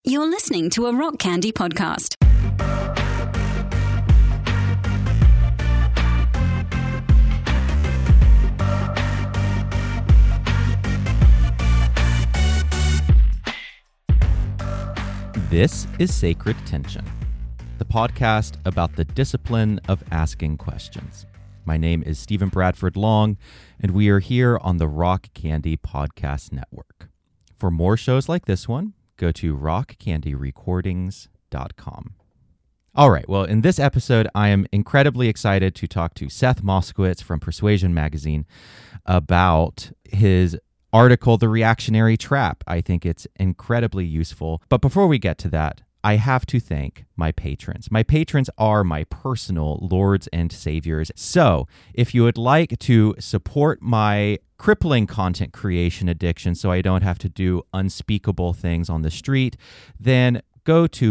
You're listening to a Rock Candy podcast. This is Sacred Tension, the podcast about the discipline of asking questions. My name is Stephen Bradford Long, and we are here on the Rock Candy Podcast Network. For more shows like this one, go to rockcandyrecordings.com. All right, well, in this episode, I am incredibly excited to talk to Seth Moskowitz from Persuasion Magazine about his article, The Reactionary Trap. I think it's incredibly useful. But before we get to that, I have to thank my patrons. My patrons are my personal lords and saviors. So if you would like to support my crippling content creation addiction so I don't have to do unspeakable things on the street, then go to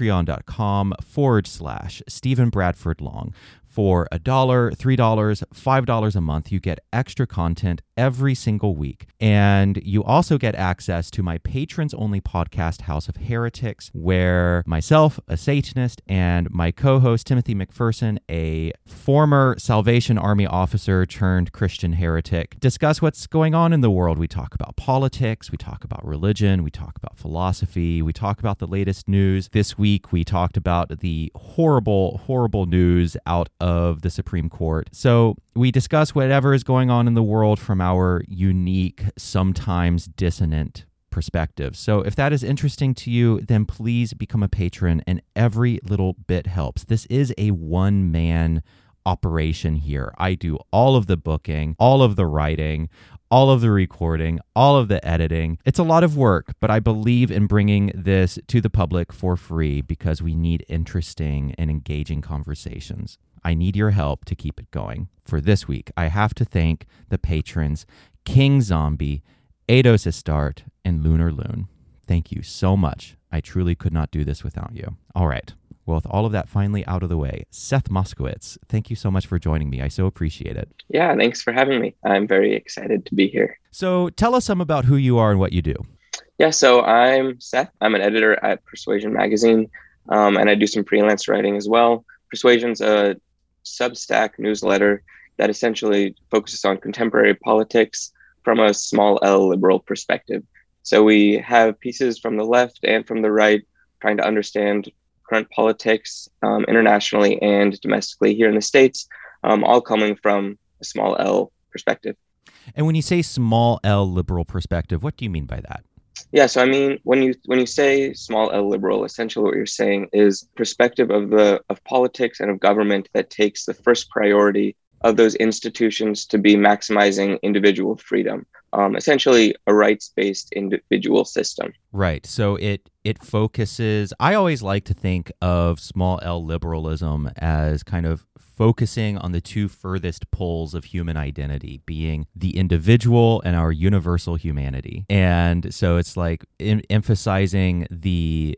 patreon.com/Stephen Bradford Long. For $1, $3, $5 a month, you get extra content every single week. And you also get access to my patrons-only podcast, House of Heretics, where myself, a Satanist, and my co-host, Timothy McPherson, a former Salvation Army officer turned Christian heretic, discuss what's going on in the world. We talk about politics, we talk about religion, we talk about philosophy, we talk about the latest news. This week, we talked about the horrible, horrible news out of the Supreme Court. So we discuss whatever is going on in the world from our unique, sometimes dissonant perspective. So if that is interesting to you, then please become a patron, and every little bit helps. This is a one-man operation here. I do all of the booking, all of the writing, all of the recording, all of the editing. It's a lot of work, but I believe in bringing this to the public for free because we need interesting and engaging conversations. I need your help to keep it going. For this week, I have to thank the patrons King Zombie, Eidos Astarte, and Lunar Loon. Thank you so much. I truly could not do this without you. All right. Well, with all of that finally out of the way, Seth Moskowitz, thank you so much for joining me. I so appreciate it. Yeah, thanks for having me. I'm very excited to be here. So tell us some about who you are and what you do. Yeah, so I'm Seth. I'm an editor at Persuasion Magazine, and I do some freelance writing as well. Persuasion's a Substack newsletter that essentially focuses on contemporary politics from a small L liberal perspective. So we have pieces from the left and from the right trying to understand current politics internationally and domestically here in the States, all coming from a small L perspective. And when you say small L liberal perspective, what do you mean by that? Yeah, so I mean, when you say small L liberal, essentially what you're saying is perspective of politics and of government that takes the first priority of those institutions to be maximizing individual freedom, essentially a rights-based individual system. Right. So it focuses, I always like to think of small L liberalism as kind of focusing on the two furthest poles of human identity, being the individual and our universal humanity. And so it's like emphasizing the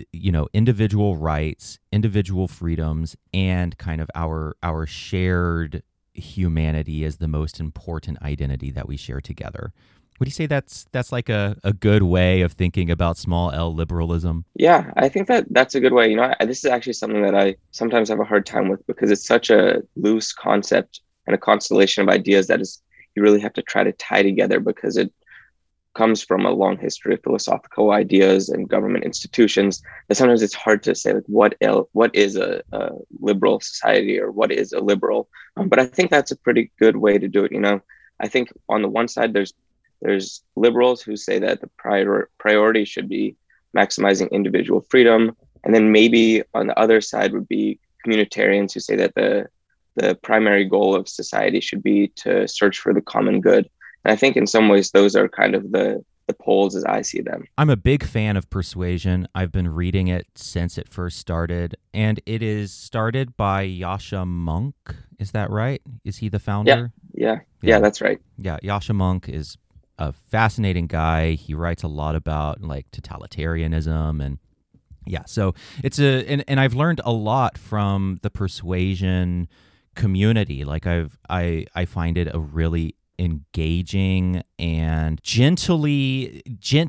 individual rights, individual freedoms, and kind of our shared humanity as the most important identity that we share together. Would you say that's like a good way of thinking about small L liberalism? Yeah, I think that's a good way. This is actually something that I sometimes have a hard time with because it's such a loose concept and a constellation of ideas that you really have to try to tie together because it comes from a long history of philosophical ideas and government institutions that sometimes it's hard to say like what is a liberal society or what is a liberal. But I think that's a pretty good way to do it. I think on the one side there's liberals who say that the priority should be maximizing individual freedom, and then maybe on the other side would be communitarians who say that the primary goal of society should be to search for the common good. And I think in some ways those are kind of the poles as I see them. I'm a big fan of Persuasion. I've been reading it since it first started, and it is started by Yascha Mounk. Is that right? Is he the founder? Yeah, that's right. Yeah, Yascha Mounk is a fascinating guy. He writes a lot about like totalitarianism and so it's and I've learned a lot from the Persuasion community. Like I find it a really engaging and gently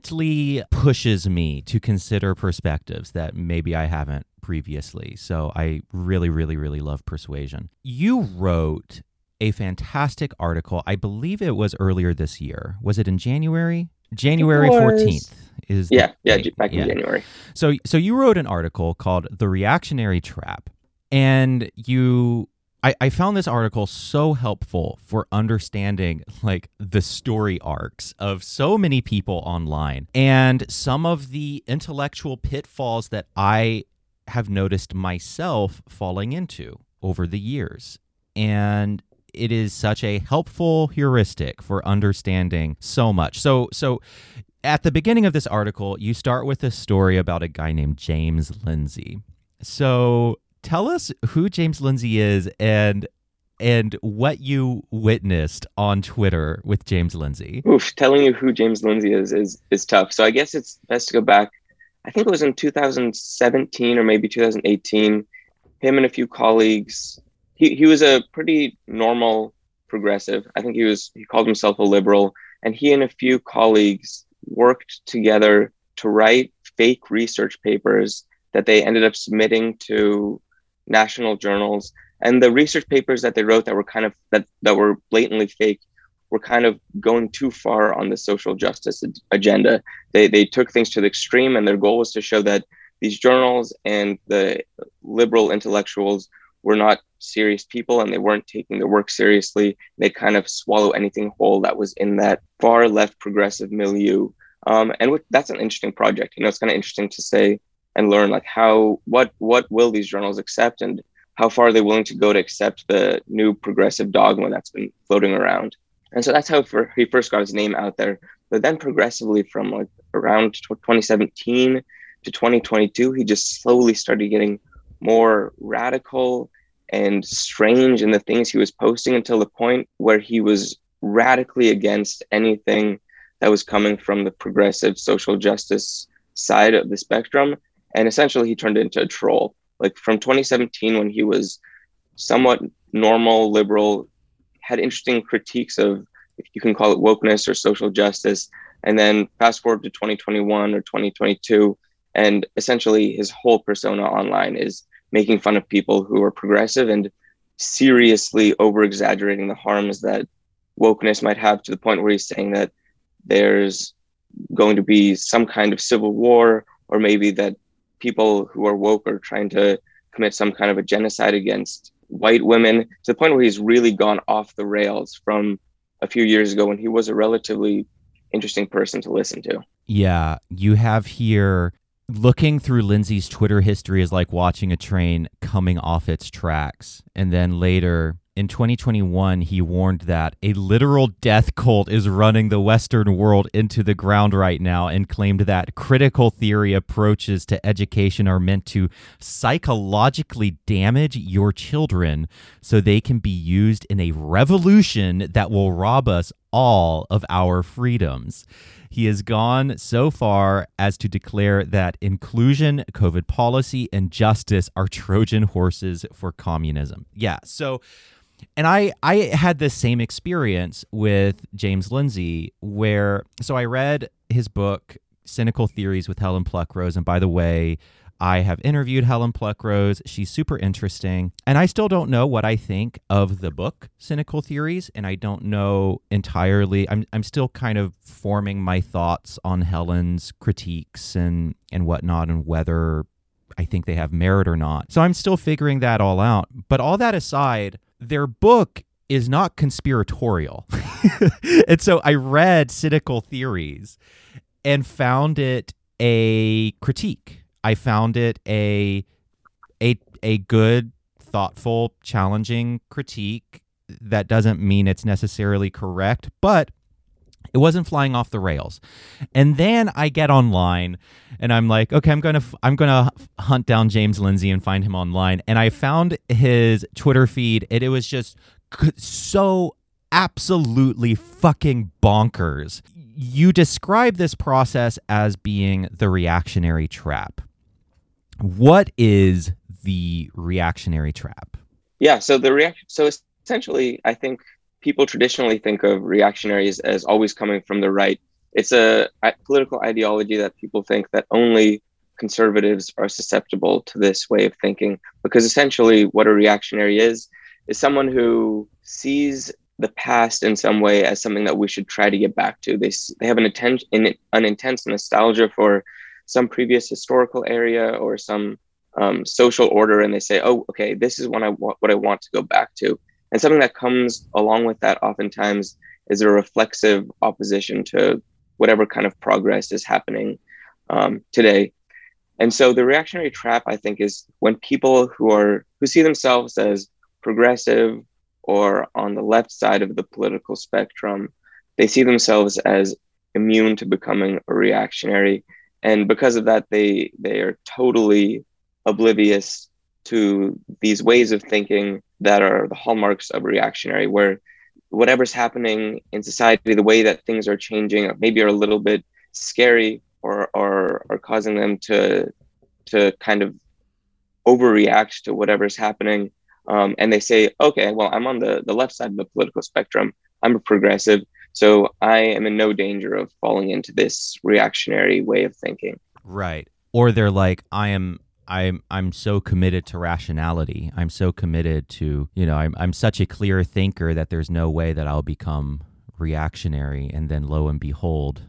pushes me to consider perspectives that maybe I haven't previously. So I really, really, really love Persuasion. You wrote a fantastic article. I believe it was earlier this year. Was it in January? January 14th is back in January. So you wrote an article called The Reactionary Trap, and I found this article so helpful for understanding like the story arcs of so many people online and some of the intellectual pitfalls that I have noticed myself falling into over the years. And it is such a helpful heuristic for understanding so much. So at the beginning of this article, you start with a story about a guy named James Lindsay. So tell us who James Lindsay is and what you witnessed on Twitter with James Lindsay. Oof, telling you who James Lindsay is tough. So I guess it's best to go back. I think it was in 2017 or maybe 2018. Him and a few colleagues. He was a pretty normal progressive. I think he called himself a liberal, and he and a few colleagues worked together to write fake research papers that they ended up submitting to national journals. And the research papers that they wrote that were kind of that were blatantly fake were kind of going too far on the social justice agenda. They took things to the extreme, and their goal was to show that these journals and the liberal intellectuals were not serious people and they weren't taking their work seriously. They kind of swallow anything whole that was in that far left progressive milieu. That's an interesting project. It's kind of interesting to say and learn like what will these journals accept and how far are they willing to go to accept the new progressive dogma that's been floating around. And so that's how he first got his name out there. But then progressively from like around 2017 to 2022, he just slowly started getting more radical and strange in the things he was posting until the point where he was radically against anything that was coming from the progressive social justice side of the spectrum. And essentially he turned into a troll. Like from 2017, when he was somewhat normal, liberal, had interesting critiques of, if you can call it wokeness or social justice. And then fast forward to 2021 or 2022, and essentially his whole persona online is making fun of people who are progressive and seriously over-exaggerating the harms that wokeness might have, to the point where he's saying that there's going to be some kind of civil war, or maybe that people who are woke are trying to commit some kind of a genocide against white women, to the point where he's really gone off the rails from a few years ago when he was a relatively interesting person to listen to. Yeah, you have here, looking through Lindsay's Twitter history is like watching a train coming off its tracks. And then later, in 2021, he warned that a literal death cult is running the Western world into the ground right now, and claimed that critical theory approaches to education are meant to psychologically damage your children so they can be used in a revolution that will rob us all of our freedoms. He has gone so far as to declare that inclusion, COVID policy, and justice are Trojan horses for communism. Yeah, so, and I had this same experience with James Lindsay, so I read his book, Cynical Theories with Helen Pluckrose, and by the way, I have interviewed Helen Pluckrose. She's super interesting. And I still don't know what I think of the book, Cynical Theories, and I don't know entirely. I'm still kind of forming my thoughts on Helen's critiques and whatnot, and whether I think they have merit or not. So I'm still figuring that all out. But all that aside, their book is not conspiratorial. And so I read Cynical Theories and found it a critique. I found it a good, thoughtful, challenging critique. That doesn't mean it's necessarily correct, but it wasn't flying off the rails. And then I get online and I'm like, okay, I'm gonna hunt down James Lindsay and find him online. And I found his Twitter feed, and it was just so absolutely fucking bonkers. You describe this process as being the reactionary trap. What is the reactionary trap? Yeah, so essentially, I think people traditionally think of reactionaries as always coming from the right. It's a political ideology that people think that only conservatives are susceptible to this way of thinking, because essentially what a reactionary is someone who sees the past in some way as something that we should try to get back to. They have an intense nostalgia for some previous historical area or some social order, and they say, "Oh, okay, this is what I want to go back to." And something that comes along with that oftentimes is a reflexive opposition to whatever kind of progress is happening today. And so the reactionary trap, I think, is when people who see themselves as progressive or on the left side of the political spectrum, they see themselves as immune to becoming a reactionary. And because of that, they are totally oblivious to these ways of thinking that are the hallmarks of reactionary, where whatever's happening in society, the way that things are changing, maybe are a little bit scary or are causing them to kind of overreact to whatever's happening. And they say, okay, well, I'm on the left side of the political spectrum. I'm a progressive, so I am in no danger of falling into this reactionary way of thinking. Right. Or they're like, I'm so committed to rationality. I'm so committed to, I'm such a clear thinker that there's no way that I'll become reactionary. And then lo and behold,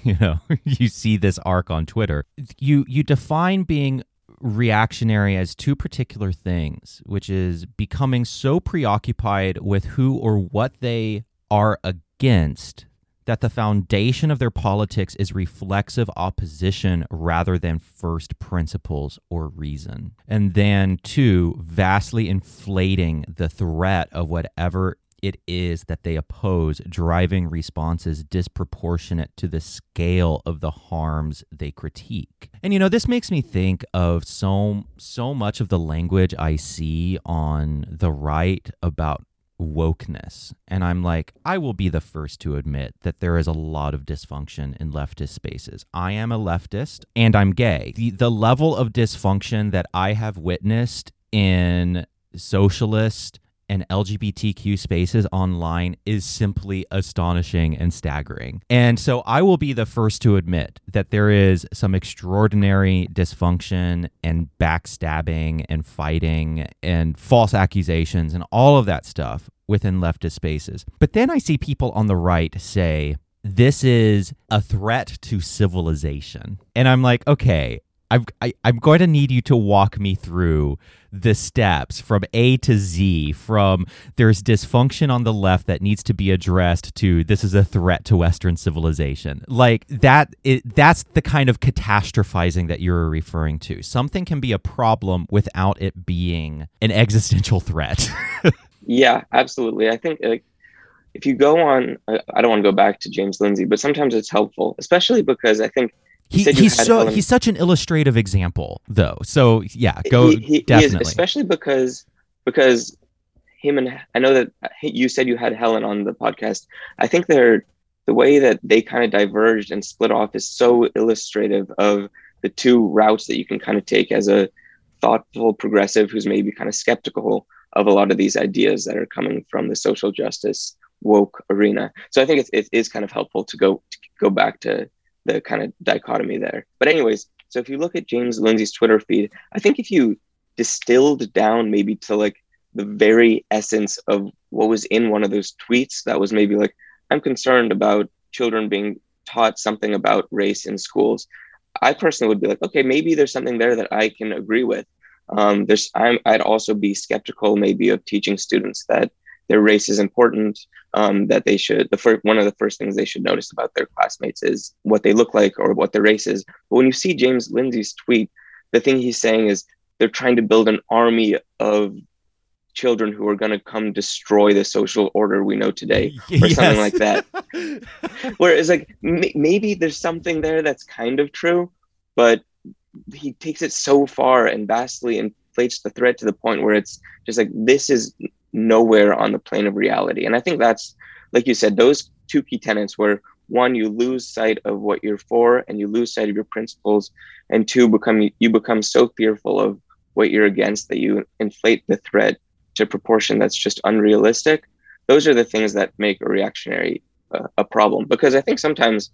you see this arc on Twitter. You define being reactionary as two particular things, which is becoming so preoccupied with who or what they are against that the foundation of their politics is reflexive opposition rather than first principles or reason. And then two, vastly inflating the threat of whatever it is that they oppose, driving responses disproportionate to the scale of the harms they critique. And this makes me think of so much of the language I see on the right about wokeness. And I'm like, I will be the first to admit that there is a lot of dysfunction in leftist spaces. I am a leftist and I'm gay. The level of dysfunction that I have witnessed in socialist and LGBTQ spaces online is simply astonishing and staggering. And so I will be the first to admit that there is some extraordinary dysfunction and backstabbing and fighting and false accusations and all of that stuff within leftist spaces. But then I see people on the right say, this is a threat to civilization. And I'm like, okay, I'm going to need you to walk me through the steps from A to Z, from there's dysfunction on the left that needs to be addressed to this is a threat to Western civilization. Like that's the kind of catastrophizing that you're referring to. Something can be a problem without it being an existential threat. Yeah, absolutely. I think if you go on, I don't want to go back to James Lindsay, but sometimes it's helpful, especially because I think he's such an illustrative example, though. So yeah, definitely. He is, especially because him and I know that you said you had Helen on the podcast. I think the way that they kind of diverged and split off is so illustrative of the two routes that you can kind of take as a thoughtful progressive who's maybe kind of skeptical of a lot of these ideas that are coming from the social justice woke arena. So I think it is kind of helpful to go back to the kind of dichotomy there. But anyways, so if you look at James Lindsay's Twitter feed, I think if you distilled down maybe to like the very essence of what was in one of those tweets, that was maybe like, I'm concerned about children being taught something about race in schools. I personally would be like, okay, maybe there's something there that I can agree with. I'd also be skeptical maybe of teaching students that their race is important, that they should, one of the first things they should notice about their classmates is what they look like or what their race is. But when you see James Lindsay's tweet, the thing he's saying is they're trying to build an army of children who are going to come destroy the social order we know today, or something like that. Whereas like maybe there's something there that's kind of true, but he takes it so far and vastly inflates the threat to the point where it's just like, this is nowhere on the plane of reality. And I think that's, like you said, those two key tenets where one, you lose sight of what you're for and you lose sight of your principles, and two, you become so fearful of what you're against that you inflate the threat to a proportion that's just unrealistic. those are the things that make a reactionary a problem. Because I think sometimes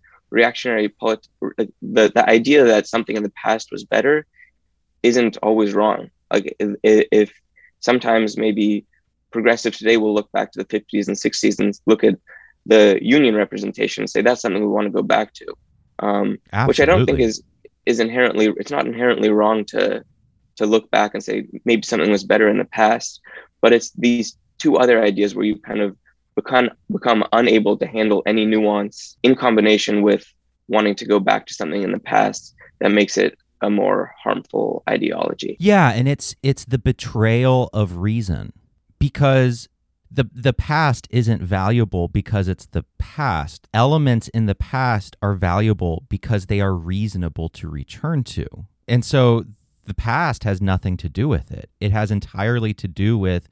the idea that something in the past was better isn't always wrong. Like if sometimes maybe progressives today will look back to the 50s and 60s and look at the union representation and say that's something we want to go back to, which I don't think is inherently, it's not inherently wrong to look back and say maybe something was better in the past, but it's these two other ideas where you kind of become unable to handle any nuance in combination with wanting to go back to something in the past that makes it a more harmful ideology. Yeah, and it's the betrayal of reason, because the past isn't valuable because it's the past. Elements in the past are valuable because they are reasonable to return to. And so the past has nothing to do with it. It has entirely to do with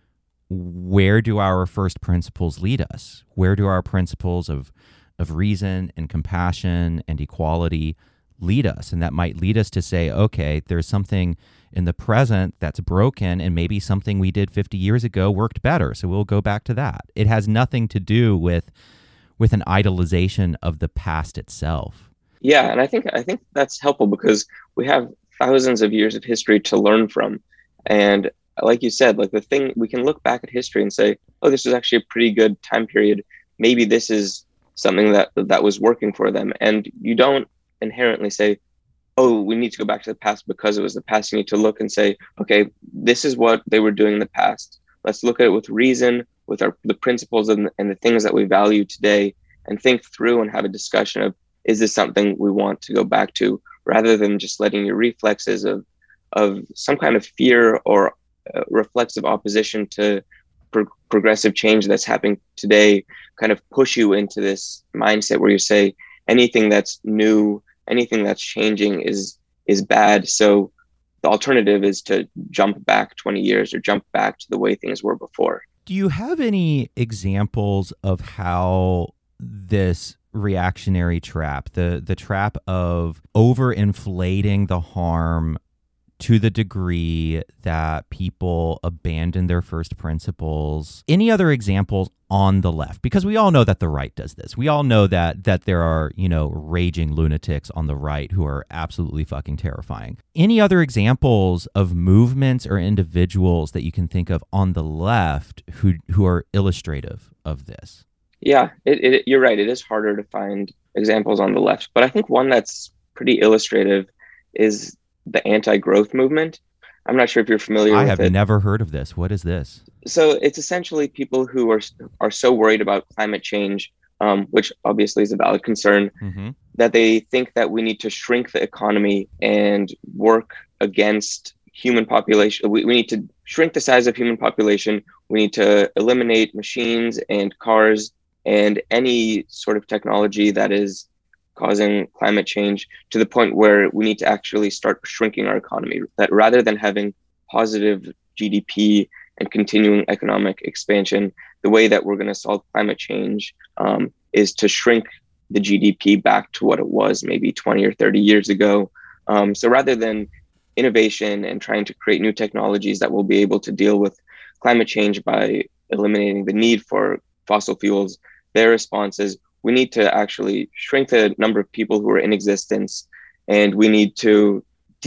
where do our first principles lead us? Where do our principles of reason and compassion and equality lead us? And that might lead us to say, okay, there's something in the present that's broken, and maybe something we did 50 years ago worked better, so we'll go back to that. It has nothing to do with an idolization of the past itself. Yeah, and I think that's helpful because we have thousands of years of history to learn from. And like you said, like the thing, we can look back at history and say, oh, this was actually a pretty good time period. Maybe this is something that was working for them. And you don't inherently say, oh, we need to go back to the past because it was the past. You need to look and say, okay, this is what they were doing in the past. Let's look at it with reason, with the principles and the things that we value today, and think through and have a discussion of, is this something we want to go back to, rather than just letting your reflexes of some kind of fear or reflexive opposition to progressive change that's happening today kind of push you into this mindset where you say anything that's new, anything that's changing is bad. So the alternative is to jump back 20 years or jump back to the way things were before. Do you have any examples of how this reactionary trap, the trap of overinflating the harm to the degree that people abandon their first principles, any other examples on the left? Because we all know that the right does this. We all know that there are, raging lunatics on the right who are absolutely fucking terrifying. Any other examples of movements or individuals that you can think of on the left who are illustrative of this? Yeah, you're right. It is harder to find examples on the left, but I think one that's pretty illustrative is the anti-growth movement. I'm not sure if you're familiar with it. I have never heard of this. What is this? So it's essentially people who are so worried about climate change, which obviously is a valid concern, that they think that we need to shrink the economy and work against human population. We need to shrink the size of human population. We need to eliminate machines and cars and any sort of technology that is causing climate change, to the point where we need to actually start shrinking our economy. That rather than having positive GDP and continuing economic expansion, the way that we're going to solve climate change is to shrink the GDP back to what it was maybe 20 or 30 years ago. So rather than innovation and trying to create new technologies that will be able to deal with climate change by eliminating the need for fossil fuels, their response is, we need to actually shrink the number of people who are in existence, and we need to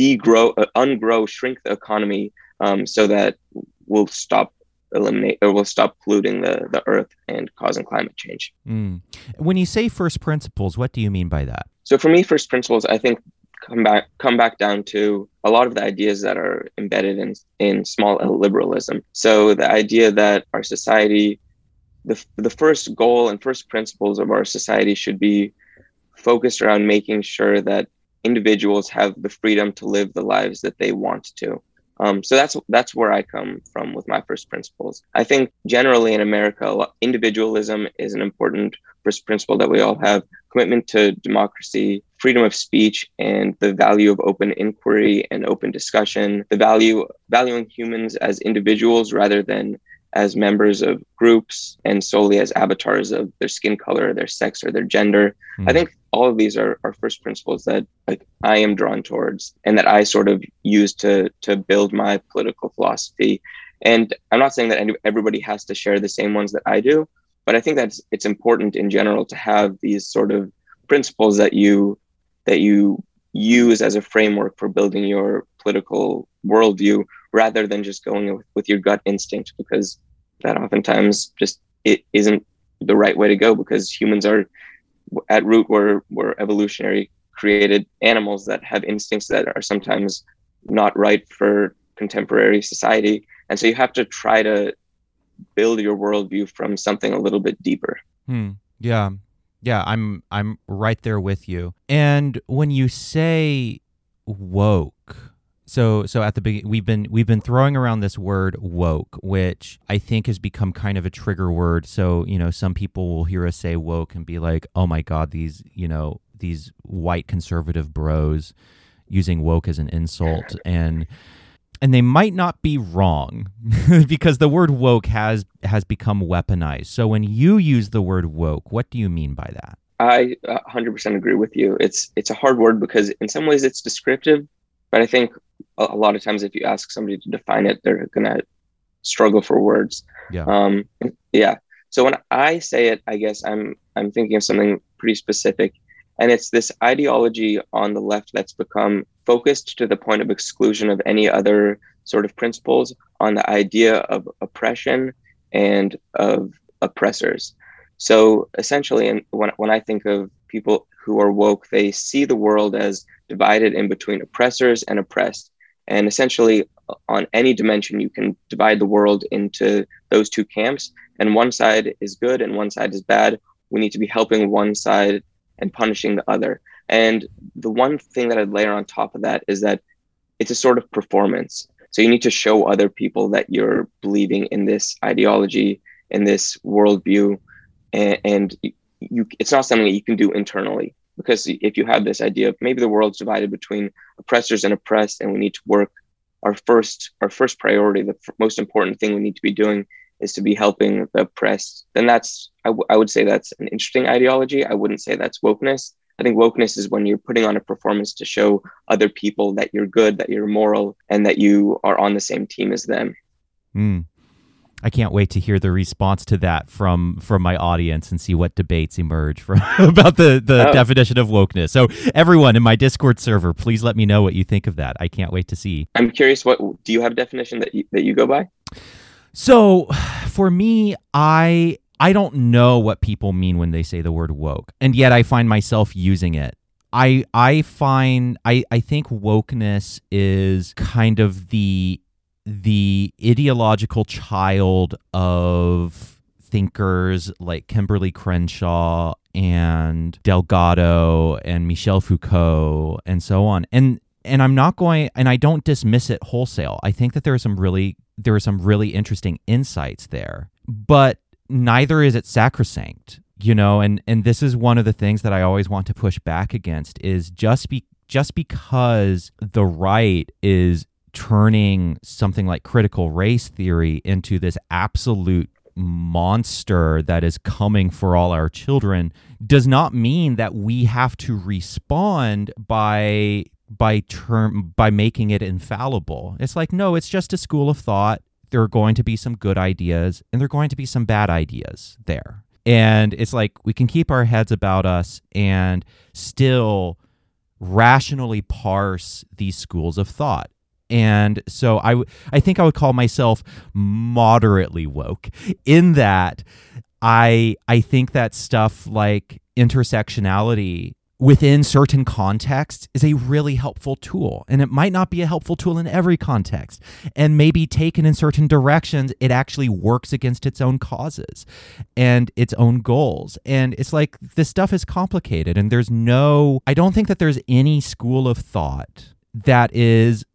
shrink the economy so that we'll stop polluting the earth and causing climate change. When you say first principles, what do you mean by that? So for me, first principles, I think come back down to a lot of the ideas that are embedded in small L liberalism. So the idea that our society, the first goal and first principles of our society should be focused around making sure that individuals have the freedom to live the lives that they want to. So that's where I come from with my first principles. I think generally in America, individualism is an important first principle that we all have. Commitment to democracy, freedom of speech, and the value of open inquiry and open discussion. The valuing humans as individuals rather than as members of groups and solely as avatars of their skin color, their sex, or their gender. I think all of these are first principles that I am drawn towards and that I sort of use to build my political philosophy And I'm not saying that everybody has to share the same ones that I do, but I think that it's important in general to have these sort of principles that you use as a framework for building your political worldview, rather than just going with your gut instinct, because that oftentimes just it isn't the right way to go, because humans are at root we're evolutionary created animals that have instincts that are sometimes not right for contemporary society. And so you have to try to build your worldview from something a little bit deeper. Yeah. Yeah, I'm right there with you. And when you say woke, so at the beginning, we've been throwing around this word woke, which I think has become kind of a trigger word. So, some people will hear us say woke and be like, "Oh my God, these white conservative bros using woke as an insult." And they might not be wrong because the word woke has become weaponized. So when you use the word woke, what do you mean by that? I 100% agree with you. It's a hard word because in some ways it's descriptive, but I think a lot of times if you ask somebody to define it, they're going to struggle for words. Yeah. Yeah. So when I say it, I guess I'm thinking of something pretty specific. And it's this ideology on the left that's become focused to the point of exclusion of any other sort of principles on the idea of oppression and of oppressors. So essentially, and when I think of people who are woke, they see the world as divided in between oppressors and oppressed. And essentially, on any dimension, you can divide the world into those two camps. And one side is good and one side is bad. We need to be helping one side and punishing the other. And the one thing that I'd layer on top of that is that it's a sort of performance. So you need to show other people that you're believing in this ideology, in this worldview, and it's not something that you can do internally. Because if you have this idea of maybe the world's divided between oppressors and oppressed, and we need to work, our first priority, the most important thing we need to be doing is to be helping the oppressed, then that's, I would say that's an interesting ideology. I wouldn't say that's wokeness. I think wokeness is when you're putting on a performance to show other people that you're good, that you're moral, and that you are on the same team as them. I can't wait to hear the response to that from my audience and see what debates emerge from about the definition of wokeness. So everyone in my Discord server, please let me know what you think of that. I can't wait to see. I'm curious, what do you have a definition that you go by? So for me, I don't know what people mean when they say the word woke, and yet I find myself using it. I think wokeness is kind of the ideological child of thinkers like Kimberly Crenshaw and Delgado and Michel Foucault and so on. And I'm not going, and I don't dismiss it wholesale. I think that there are some really interesting insights there, but neither is it sacrosanct, and this is one of the things that I always want to push back against is just because the right is turning something like critical race theory into this absolute monster that is coming for all our children does not mean that we have to respond by making it infallible. It's like, no, it's just a school of thought. There are going to be some good ideas and there are going to be some bad ideas there. And it's like we can keep our heads about us and still rationally parse these schools of thought. And so I think I would call myself moderately woke in that I think that stuff like intersectionality within certain contexts is a really helpful tool. And it might not be a helpful tool in every context. And maybe taken in certain directions, it actually works against its own causes and its own goals. And it's like this stuff is complicated. And I don't think that there's any school of thought that is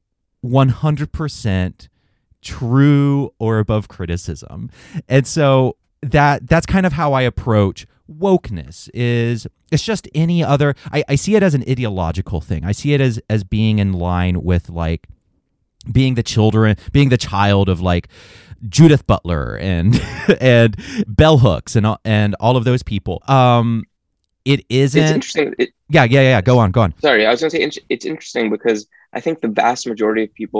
100% true or above criticism. And so that's kind of how I approach wokeness. It's just any other, I see it as an ideological thing. I see it as being in line with like being the child of like Judith Butler and and bell hooks and all of those people. It isn't. It's interesting. Yeah. Go on. Sorry, I was going to say it's interesting because I think the vast majority of people,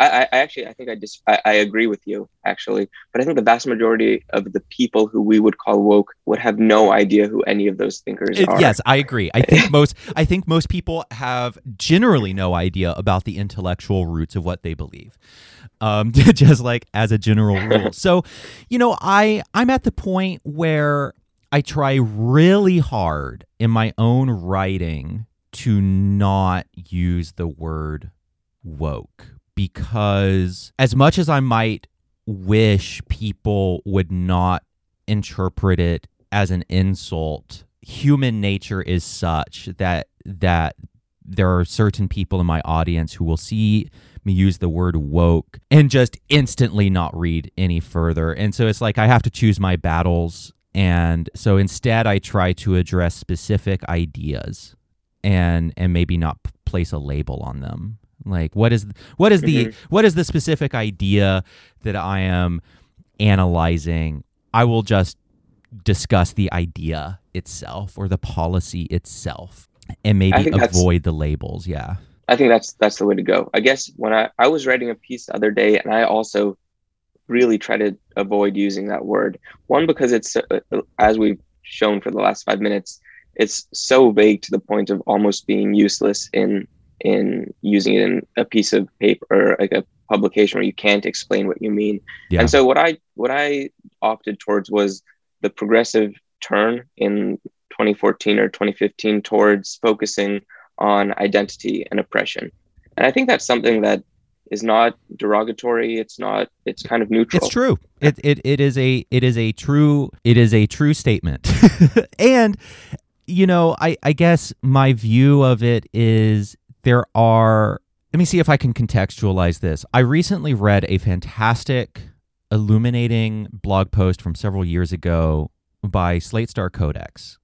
I think I agree with you actually, but I think the vast majority of the people who we would call woke would have no idea who any of those thinkers are. Yes, I agree. I think most people have generally no idea about the intellectual roots of what they believe. Just like as a general rule. So, I'm at the point where I try really hard in my own writing to not use the word woke, because as much as I might wish people would not interpret it as an insult, human nature is such that there are certain people in my audience who will see me use the word woke and just instantly not read any further. And so it's like I have to choose my battles. And so instead I try to address specific ideas and maybe not place a label on them. Like what is the specific idea that I am analyzing? I will just discuss the idea itself or the policy itself and maybe avoid the labels. Yeah. I think that's the way to go. I guess when I was writing a piece the other day, and I also really try to avoid using that word. One, because it's, as we've shown for the last 5 minutes, it's so vague to the point of almost being useless in using it in a piece of paper or like a publication where you can't explain what you mean. Yeah. And so what I opted towards was the progressive turn in 2014 or 2015 towards focusing on identity and oppression. And I think that's something that is not derogatory. It's kind of neutral. It's true. It is a true statement. And I guess my view of it is let me see if I can contextualize this. I recently read a fantastic, illuminating blog post from several years ago by Slate Star Codex,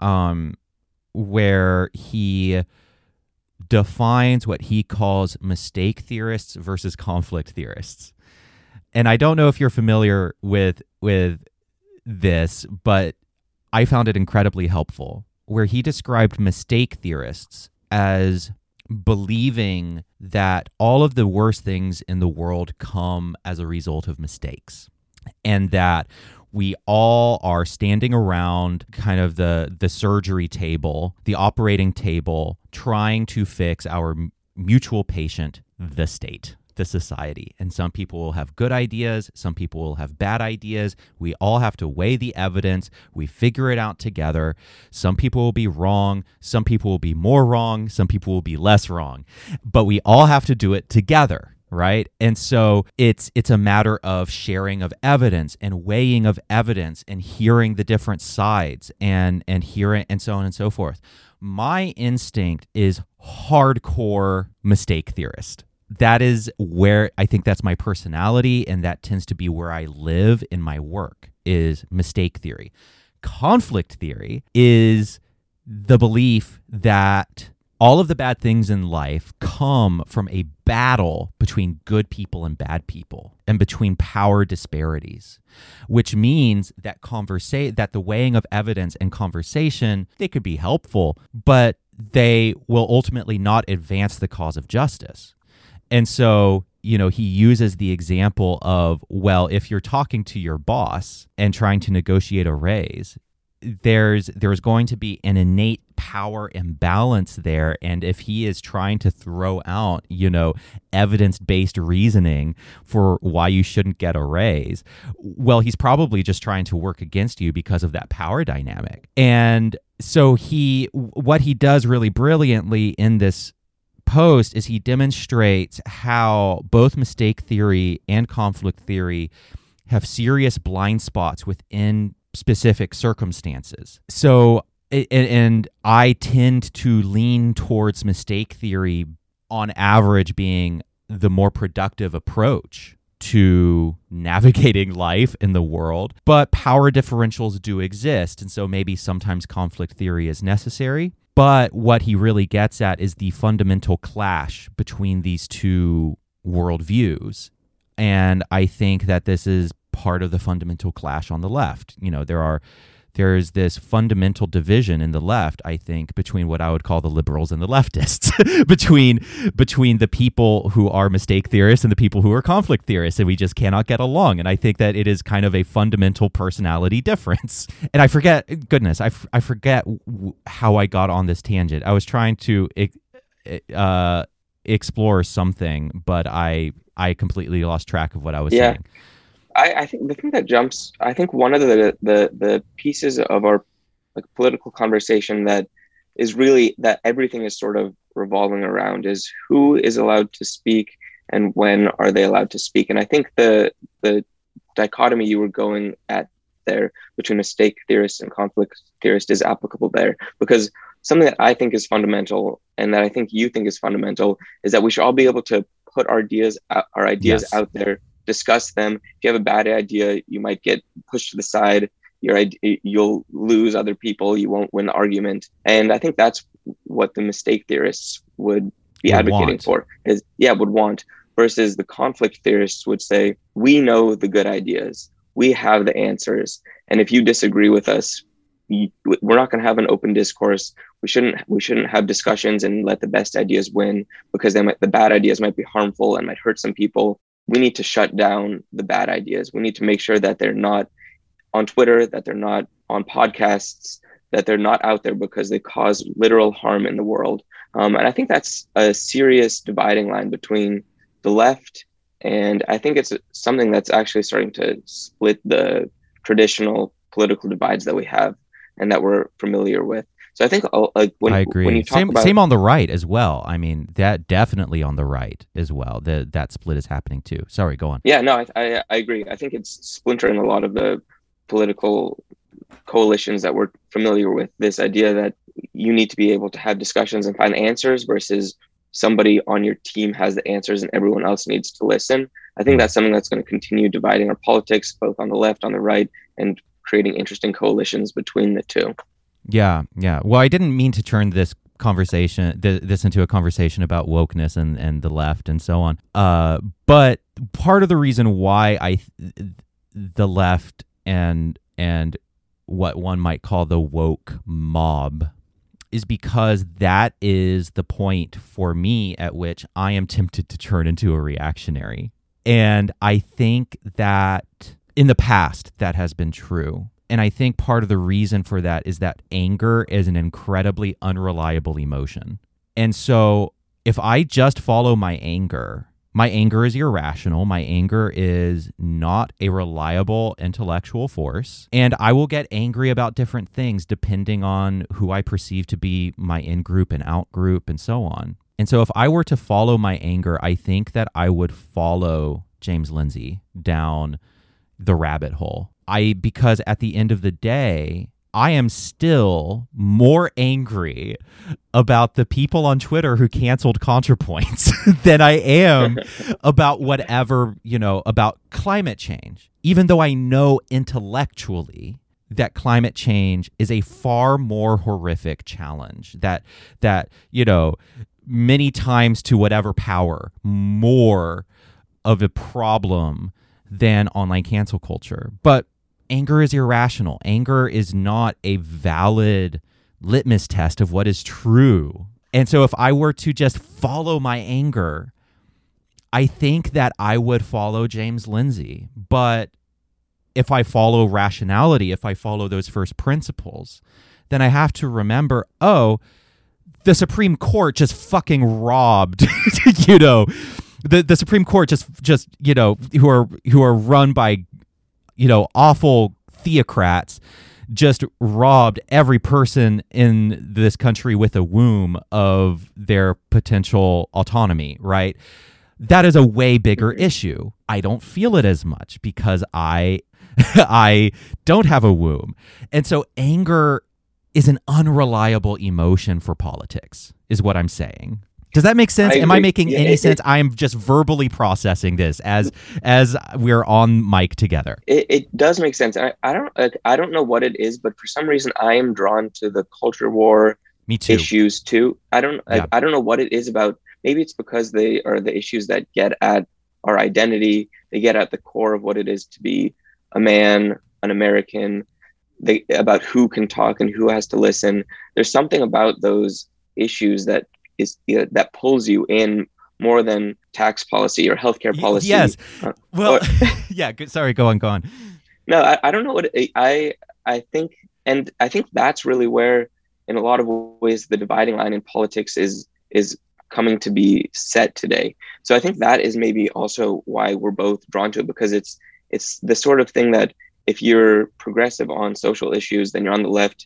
where he defines what he calls mistake theorists versus conflict theorists. And I don't know if you're familiar with this, but I found it incredibly helpful, where he described mistake theorists as believing that all of the worst things in the world come as a result of mistakes, and that we all are standing around kind of the surgery table, the operating table, trying to fix our mutual patient, the state, the society. And some people will have good ideas. Some people will have bad ideas. We all have to weigh the evidence. We figure it out together. Some people will be wrong. Some people will be more wrong. Some people will be less wrong. But we all have to do it together. Right. And so it's a matter of sharing of evidence and weighing of evidence and hearing the different sides and hearing and so on and so forth. My instinct is hardcore mistake theorist. That is where I think that's my personality, and that tends to be where I live in my work, is mistake theory. Conflict theory is the belief that all of the bad things in life come from a battle between good people and bad people and between power disparities, which means that that the weighing of evidence and conversation, they could be helpful, but they will ultimately not advance the cause of justice. And so, he uses the example of, well, if you're talking to your boss and trying to negotiate a raise, there's going to be an innate power imbalance there. And if he is trying to throw out, evidence-based reasoning for why you shouldn't get a raise, well, he's probably just trying to work against you because of that power dynamic. And so what he does really brilliantly in this post is he demonstrates how both mistake theory and conflict theory have serious blind spots within specific circumstances. So, and I tend to lean towards mistake theory on average being the more productive approach to navigating life in the world. But power differentials do exist, and so maybe sometimes conflict theory is necessary. But what he really gets at is the fundamental clash between these two worldviews. And I think that this is part of the fundamental clash on the left. There are there's this fundamental division in the left, I think, between what I would call the liberals and the leftists, between the people who are mistake theorists and the people who are conflict theorists, and we just cannot get along. And I think that it is kind of a fundamental personality difference. And I forget how I got on this tangent. I was trying to explore something, but I completely lost track of what I was saying. I think the thing that jumps, I think one of the pieces of our political conversation that is really that everything is sort of revolving around is who is allowed to speak and when are they allowed to speak. And I think the dichotomy you were going at there between mistake theorists and conflict theorists is applicable there, because something that I think is fundamental and that I think you think is fundamental is that we should all be able to put our ideas out there, discuss them. If you have a bad idea, you might get pushed to the side. You'll lose other people. You won't win the argument. And I think that's what the mistake theorists would advocating for, would want, versus the conflict theorists would say, we know the good ideas. We have the answers. And if you disagree with us, we're not going to have an open discourse. We shouldn't have discussions and let the best ideas win, because the bad ideas might be harmful and might hurt some people. We need to shut down the bad ideas. We need to make sure that they're not on Twitter, that they're not on podcasts, that they're not out there because they cause literal harm in the world. And I think that's a serious dividing line between the left, and I think it's something that's actually starting to split the traditional political divides that we have and that we're familiar with. So I think when you talk about same on the right as well. I mean, that definitely on the right as well. That split is happening too. Sorry, go on. Yeah, no, I agree. I think it's splintering a lot of the political coalitions that we're familiar with. This idea that you need to be able to have discussions and find answers versus somebody on your team has the answers and everyone else needs to listen. I think that's something that's going to continue dividing our politics, both on the left, on the right, and creating interesting coalitions between the two. Yeah. Well, I didn't mean to turn this conversation, this into a conversation about wokeness and the left and so on. But part of the reason why the left and what one might call the woke mob is because that is the point for me at which I am tempted to turn into a reactionary. And I think that in the past that has been true. And I think part of the reason for that is that anger is an incredibly unreliable emotion. And so if I just follow my anger is irrational. My anger is not a reliable intellectual force. And I will get angry about different things depending on who I perceive to be my in-group and out-group and so on. And so if I were to follow my anger, I think that I would follow James Lindsay down the rabbit hole. Because at the end of the day, I am still more angry about the people on Twitter who canceled ContraPoints than I am about whatever, about climate change, even though I know intellectually that climate change is a far more horrific challenge, that many times to whatever power, more of a problem than online cancel culture. But anger is irrational. Anger is not a valid litmus test of what is true. And so if I were to just follow my anger, I think that I would follow James Lindsay. But if I follow rationality, if I follow those first principles, then I have to remember, the Supreme Court just fucking robbed, the Supreme Court just who are run by awful theocrats just robbed every person in this country with a womb of their potential autonomy, right? That is a way bigger issue. I don't feel it as much because I don't have a womb. And so anger is an unreliable emotion for politics, is what I'm saying. Does that make sense? Am I making any sense? I am just verbally processing this as we're on mic together. It does make sense. I don't know what it is, but for some reason I am drawn to the culture war issues too. I don't know what it is about. Maybe it's because they are the issues that get at our identity. They get at the core of what it is to be a man, an American. about who can talk and who has to listen. There's something about those issues that that pulls you in more than tax policy or healthcare policy. Yes. Well, yeah. Good. Sorry. Go on. No, I don't know what I think, and I think that's really where, in a lot of ways, the dividing line in politics is coming to be set today. So I think that is maybe also why we're both drawn to it, because it's the sort of thing that if you're progressive on social issues, then you're on the left.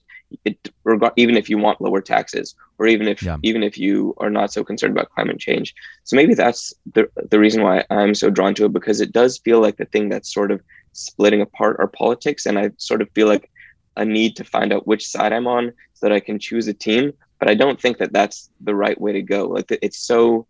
Even if you want lower taxes, or even if you are not so concerned about climate change. So maybe that's the reason why I'm so drawn to it, because it does feel like the thing that's sort of splitting apart our politics, and I sort of feel like a need to find out which side I'm on so that I can choose a team. But I don't think that that's the right way to go. Like it's so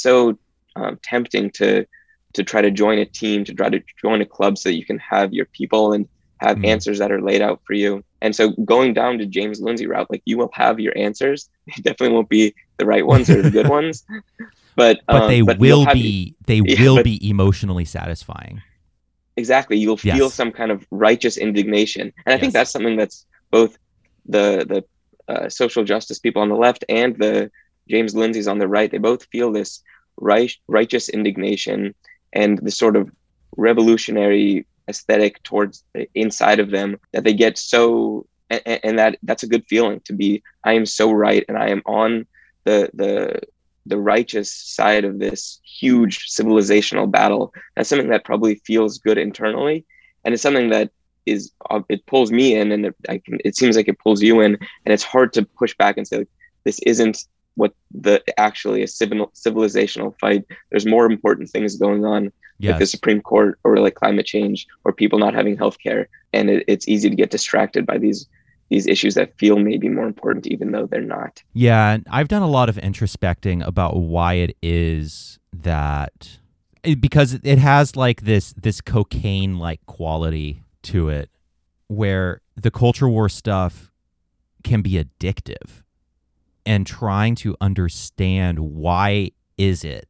tempting to try to join a team, to try to join a club so that you can have your people and have answers that are laid out for you. And so going down to James Lindsay route, like, you will have your answers. They definitely won't be the right ones or the good ones, but they will be emotionally satisfying. Exactly. You'll feel some kind of righteous indignation. And I think that's something that's both the social justice people on the left and the James Lindsays on the right. They both feel this righteous indignation and the sort of revolutionary aesthetic towards inside of them that they get so, and that's a good feeling to be, I am so right, and I am on the righteous side of this huge civilizational battle. That's something that probably feels good internally, and it's something that it pulls me in, and it seems like it pulls you in, and it's hard to push back and say, like, this isn't what actually a civilizational fight. There's more important things going on, like the Supreme Court, or like climate change, or people not having healthcare, and it's easy to get distracted by these issues that feel maybe more important, even though they're not. Yeah, I've done a lot of introspecting about why it is that, because it has like this cocaine-like quality to it, where the culture war stuff can be addictive, and trying to understand why is it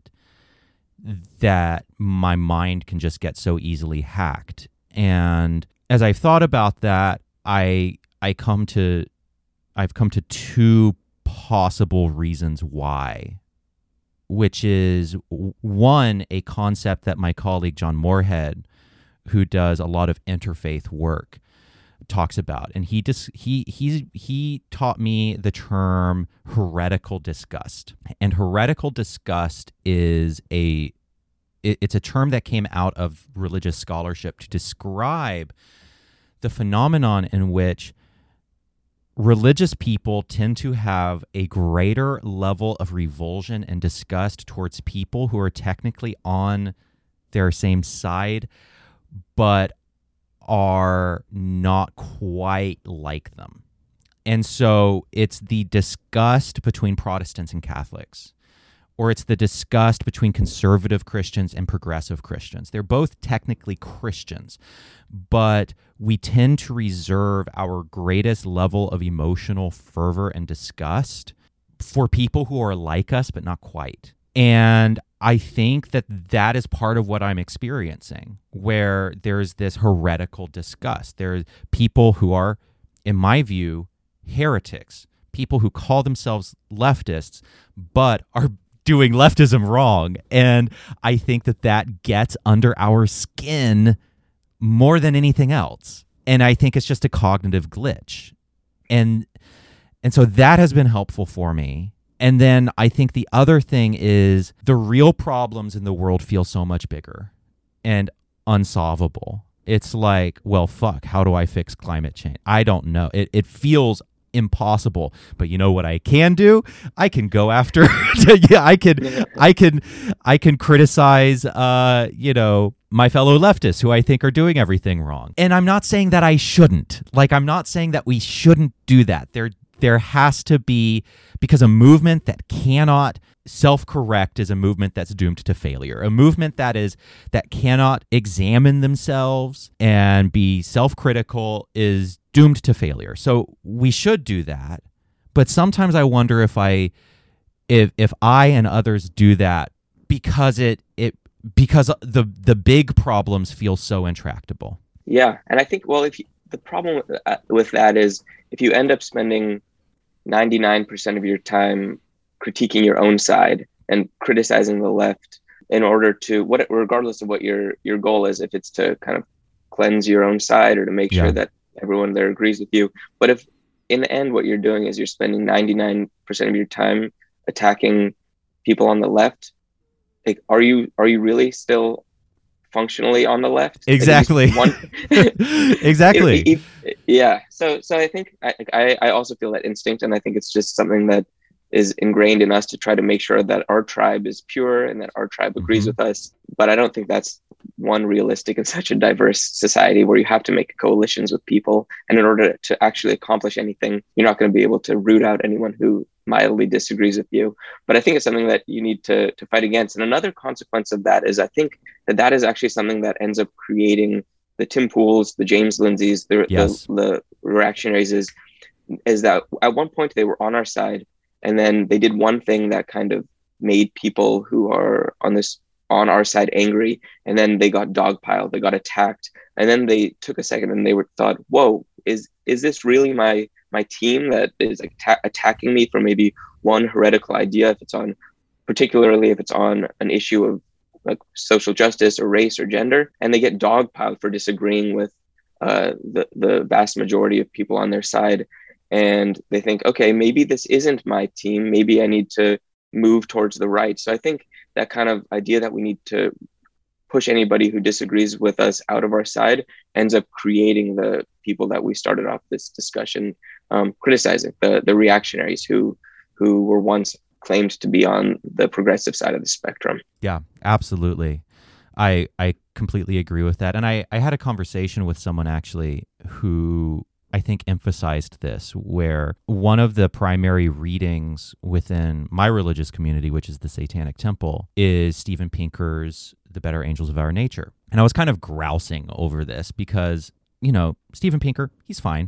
that my mind can just get so easily hacked. And as I've thought about that, I've come to two possible reasons why, which is, one, a concept that my colleague John Moorhead, who does a lot of interfaith work, talks about, and he taught me the term heretical disgust. And heretical disgust is it's a term that came out of religious scholarship to describe the phenomenon in which religious people tend to have a greater level of revulsion and disgust towards people who are technically on their same side, but are not quite like them. And so it's the disgust between Protestants and Catholics, or it's the disgust between conservative Christians and progressive Christians. They're both technically Christians, but we tend to reserve our greatest level of emotional fervor and disgust for people who are like us, but not quite. And I think that is part of what I'm experiencing, where there's this heretical disgust. There's people who are, in my view, heretics, people who call themselves leftists, but are doing leftism wrong. And I think that gets under our skin more than anything else. And I think it's just a cognitive glitch. And so that has been helpful for me. And then I think the other thing is the real problems in the world feel so much bigger and unsolvable. It's like, well, fuck, how do I fix climate change? I don't know. It feels impossible. But you know what I can do? I can go after I can criticize my fellow leftists who I think are doing everything wrong. And I'm not saying that I shouldn't. Like, I'm not saying that we shouldn't do that. There has to be, because a movement that cannot self-correct is a movement that's doomed to failure. A movement that cannot examine themselves and be self-critical is doomed to failure. So we should do that. But sometimes I wonder if I and others do that because because the big problems feel so intractable. Yeah, and I think, well, the problem with that is if you end up spending 99% of your time critiquing your own side and criticizing the left in order to regardless of what your goal is, if it's to kind of cleanse your own side or to make sure that everyone there agrees with you. But if in the end, what you're doing is you're spending 99% of your time attacking people on the left, like, are you really still functionally on the left? Exactly. Exactly. Yeah. So I think I also feel that instinct, and I think it's just something that is ingrained in us to try to make sure that our tribe is pure and that our tribe agrees with us. But I don't think that's realistic in such a diverse society where you have to make coalitions with people. And in order to actually accomplish anything, you're not going to be able to root out anyone who mildly disagrees with you. But I think it's something that you need to fight against. And another consequence of that is I think that is actually something that ends up creating the Tim Pools, the James Lindsays, the reactionaries is that at one point they were on our side, and then they did one thing that kind of made people who are on our side angry, and then they got dogpiled, they got attacked, and then they took a second and they thought, whoa, is this really my team that is attacking me for maybe one heretical idea, particularly if it's on an issue of like social justice or race or gender, and they get dogpiled for disagreeing with the vast majority of people on their side. And they think, okay, maybe this isn't my team. Maybe I need to move towards the right. So I think that kind of idea that we need to push anybody who disagrees with us out of our side ends up creating the people that we started off this discussion criticizing, the reactionaries who were once claimed to be on the progressive side of the spectrum. Yeah, absolutely. I completely agree with that. And I had a conversation with someone actually who I think emphasized this, where one of the primary readings within my religious community, which is the Satanic Temple, is Steven Pinker's The Better Angels of Our Nature. And I was kind of grousing over this because, Steven Pinker, he's fine.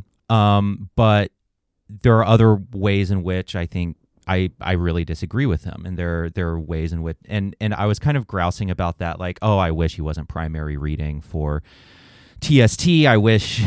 But there are other ways in which I think I really disagree with him. And there are ways in which, and I was kind of grousing about that, like, oh, I wish he wasn't primary reading for TST. I wish,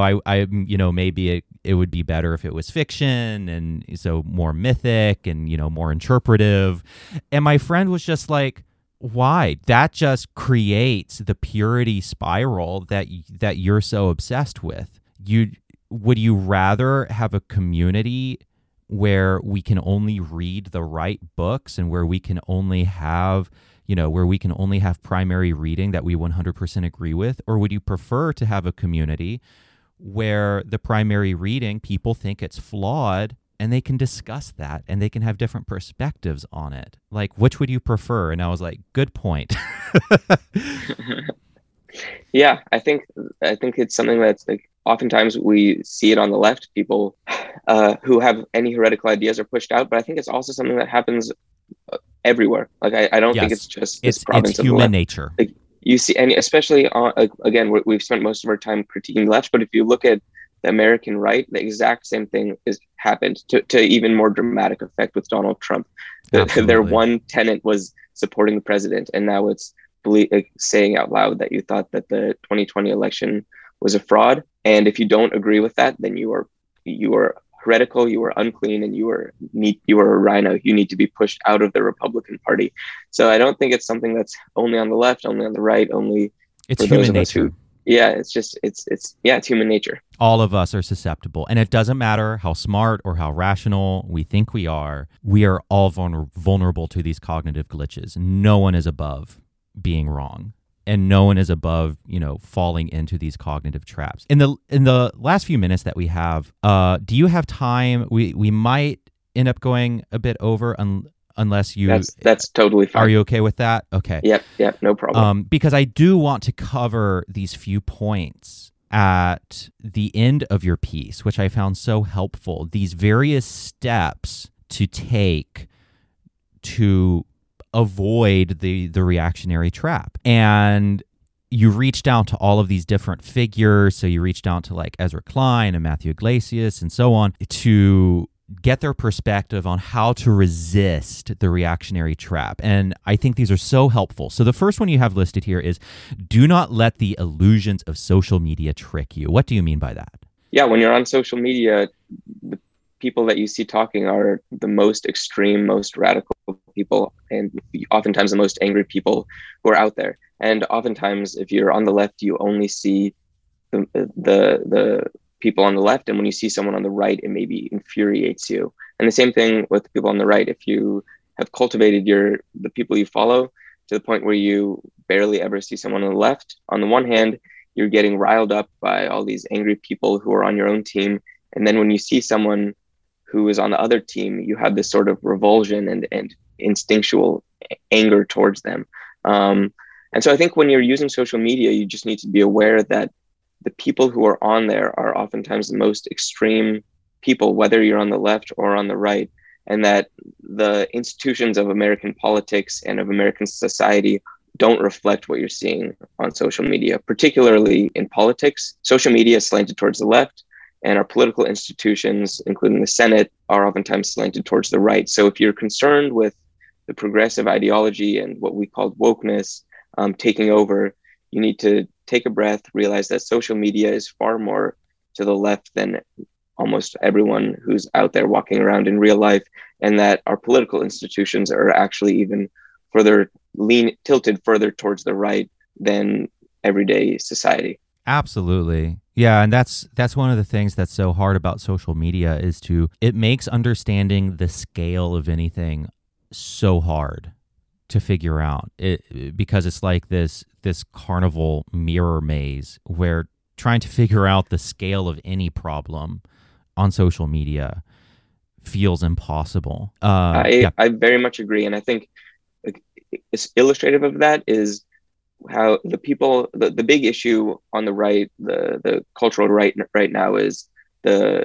maybe it would be better if it was fiction and so more mythic and, more interpretive. And my friend was just like, why? That just creates the purity spiral that you're so obsessed with. Would you rather have a community where we can only read the right books and where we can only have primary reading that we 100% agree with? Or would you prefer to have a community where the primary reading, people think it's flawed and they can discuss that and they can have different perspectives on it? Like, which would you prefer? And I was like, good point. Yeah, I think it's something that's like, oftentimes we see it on the left. People who have any heretical ideas are pushed out, but I think it's also something that happens everywhere. Like I don't think it's just this province of human nature. Like you see, and especially on, again, we've spent most of our time critiquing the left, but if you look at the American right, the exact same thing has happened to even more dramatic effect with Donald Trump. Their one tenet was supporting the president, and now it's saying out loud that you thought that the 2020 election was a fraud. And if you don't agree with that, then you are heretical, you are unclean, and you are a rhino. You need to be pushed out of the Republican Party. So I don't think it's something that's only on the left, only on the right, only. It's human nature. It's human nature. All of us are susceptible, and it doesn't matter how smart or how rational we think we are. We are all vulnerable to these cognitive glitches. No one is above being wrong, and no one is above, falling into these cognitive traps. In the last few minutes that we have, do you have time? We might end up going a bit over unless you. That's totally fine. Are you okay with that? Okay. Yep, no problem. Because I do want to cover these few points at the end of your piece, which I found so helpful. These various steps to take to avoid the reactionary trap. And you reached out to all of these different figures. So you reached out to like Ezra Klein and Matthew Iglesias and so on to get their perspective on how to resist the reactionary trap. And I think these are so helpful. So the first one you have listed here is, do not let the illusions of social media trick you. What do you mean by that? Yeah, when you're on social media, the people that you see talking are the most extreme, most radical people, and oftentimes the most angry people who are out there. And oftentimes, if you're on the left, you only see the people on the left, and when you see someone on the right, it maybe infuriates you. And the same thing with the people on the right. If you have cultivated the people you follow to the point where you barely ever see someone on the left, on the one hand, you're getting riled up by all these angry people who are on your own team. And then when you see someone who is on the other team, you have this sort of revulsion and instinctual anger towards them. And so I think when you're using social media, you just need to be aware that the people who are on there are oftentimes the most extreme people, whether you're on the left or on the right, and that the institutions of American politics and of American society don't reflect what you're seeing on social media, particularly in politics. Social media is slanted towards the left, and our political institutions, including the Senate, are oftentimes slanted towards the right. So if you're concerned with the progressive ideology and what we call wokeness taking over, you need to take a breath, realize that social media is far more to the left than almost everyone who's out there walking around in real life, and that our political institutions are actually even further tilted further towards the right than everyday society. Absolutely. Yeah, and that's one of the things that's so hard about social media is it makes understanding the scale of anything so hard to figure out, because it's like this carnival mirror maze where trying to figure out the scale of any problem on social media feels impossible. I very much agree, and I think it's illustrative of that is how the people, the big issue on the right, the cultural right now is the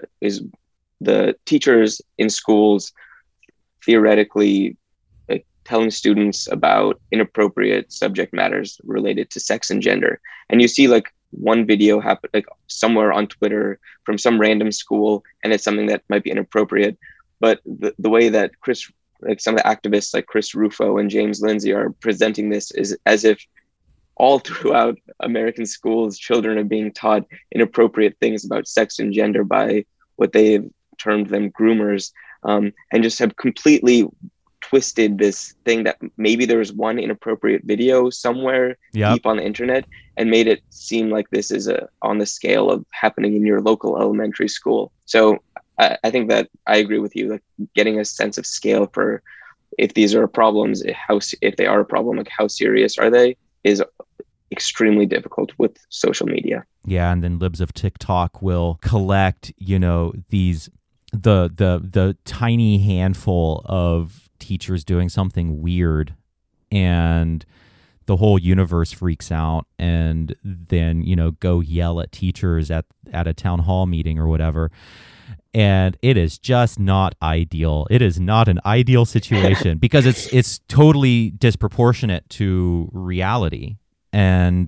teachers in schools theoretically telling students about inappropriate subject matters related to sex and gender. And you see like one video happen like somewhere on Twitter from some random school, and it's something that might be inappropriate. But the way that some of the activists like Chris Rufo and James Lindsay are presenting this is as if all throughout American schools, children are being taught inappropriate things about sex and gender by what they have termed them groomers, and just have completely twisted this thing that maybe there was one inappropriate video somewhere deep on the internet and made it seem like this is on the scale of happening in your local elementary school. So I think that I agree with you, like getting a sense of scale for if these are problems, if they are a problem, like how serious are they, is extremely difficult with social media. Yeah, and then libs of TikTok will collect, these the tiny handful of teachers doing something weird, and the whole universe freaks out, and then go yell at teachers at a town hall meeting or whatever. And it is just not ideal. It is not an ideal situation because it's totally disproportionate to reality. And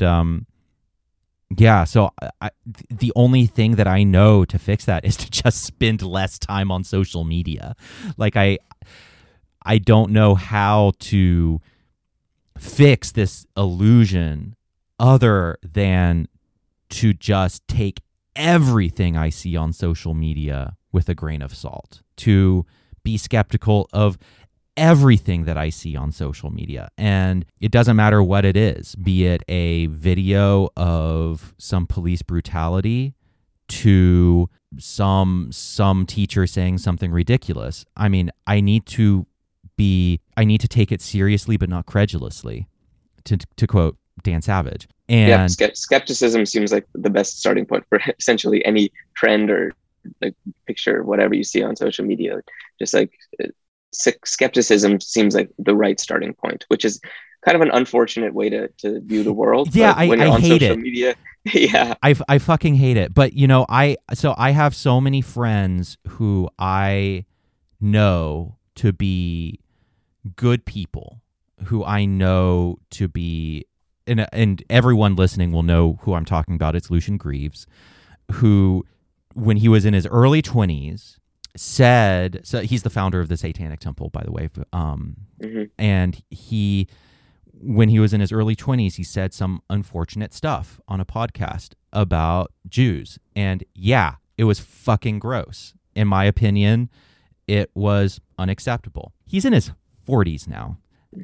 so the only thing that I know to fix that is to just spend less time on social media. Like I don't know how to fix this illusion other than to just take everything I see on social media with a grain of salt, to be skeptical of everything that I see on social media. And it doesn't matter what it is, be it a video of some police brutality to some teacher saying something ridiculous. I mean, I need to take it seriously, but not credulously, to quote Dan Savage. And skepticism seems like the best starting point for essentially any trend or like picture, whatever you see on social media. Just like skepticism seems like the right starting point, which is kind of an unfortunate way to view the world. Yeah, I hate it. Media, yeah, I fucking hate it. But I have so many friends who I know to be good people, who I know to be, and everyone listening will know who I'm talking about. It's Lucien Greaves, who, when he was in his early 20s, said, so he's the founder of the Satanic Temple, by the way. And when he was in his early 20s, he said some unfortunate stuff on a podcast about Jews. And yeah, it was fucking gross. In my opinion, it was unacceptable. He's in his 40s now.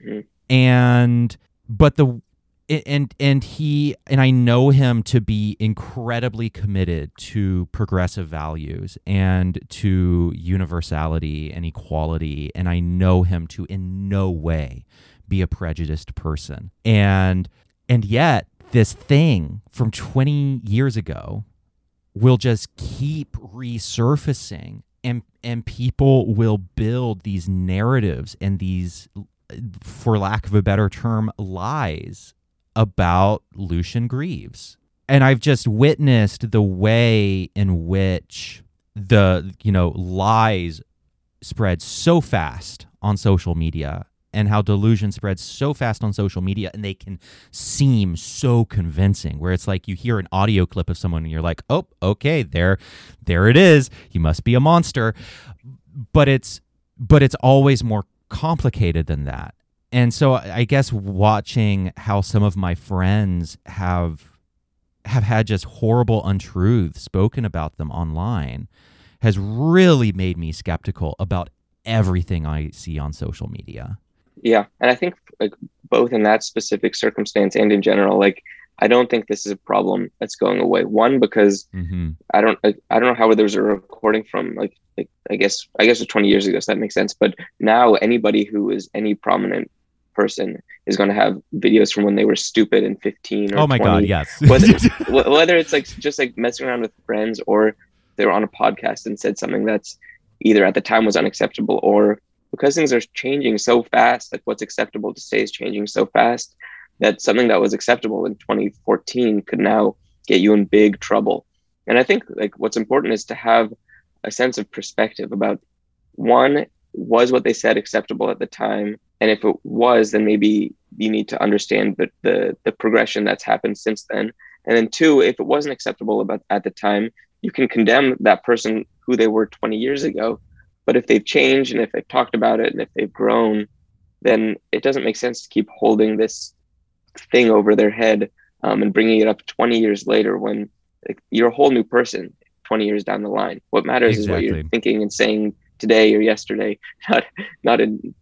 But I know him to be incredibly committed to progressive values and to universality and equality. And I know him to in no way be a prejudiced person. And yet this thing from 20 years ago will just keep resurfacing, and people will build these narratives and these, for lack of a better term, lies about Lucien Greaves. And I've just witnessed the way in which the, lies spread so fast on social media, and how delusion spreads so fast on social media, and they can seem so convincing, where it's like you hear an audio clip of someone and you're like, oh, okay, there it is. You must be a monster. But it's always more complicated than that. And so I guess watching how some of my friends have had just horrible untruths spoken about them online has really made me skeptical about everything I see on social media. Yeah. And I think like both in that specific circumstance and in general, like, I don't think this is a problem that's going away. One, because I don't know how there was a recording from like I guess it was 20 years ago, so that makes sense. But now anybody who is any prominent person is going to have videos from when they were stupid and 15 or oh my 20. God, yes. whether it's like just like messing around with friends, or they were on a podcast and said something that's either at the time was unacceptable, or because things are changing so fast, like what's acceptable to say is changing so fast, that something that was acceptable in 2014 could now get you in big trouble. And I think like what's important is to have a sense of perspective about, one, was what they said acceptable at the time? And if it was, then maybe you need to understand the progression that's happened since then. And then two, if it wasn't acceptable at the time, you can condemn that person who they were 20 years ago. But if they've changed, and if they've talked about it, and if they've grown, then it doesn't make sense to keep holding this thing over their head and bringing it up 20 years later, when like, you're a whole new person 20 years down the line. What matters is what you're thinking and saying today or yesterday, not in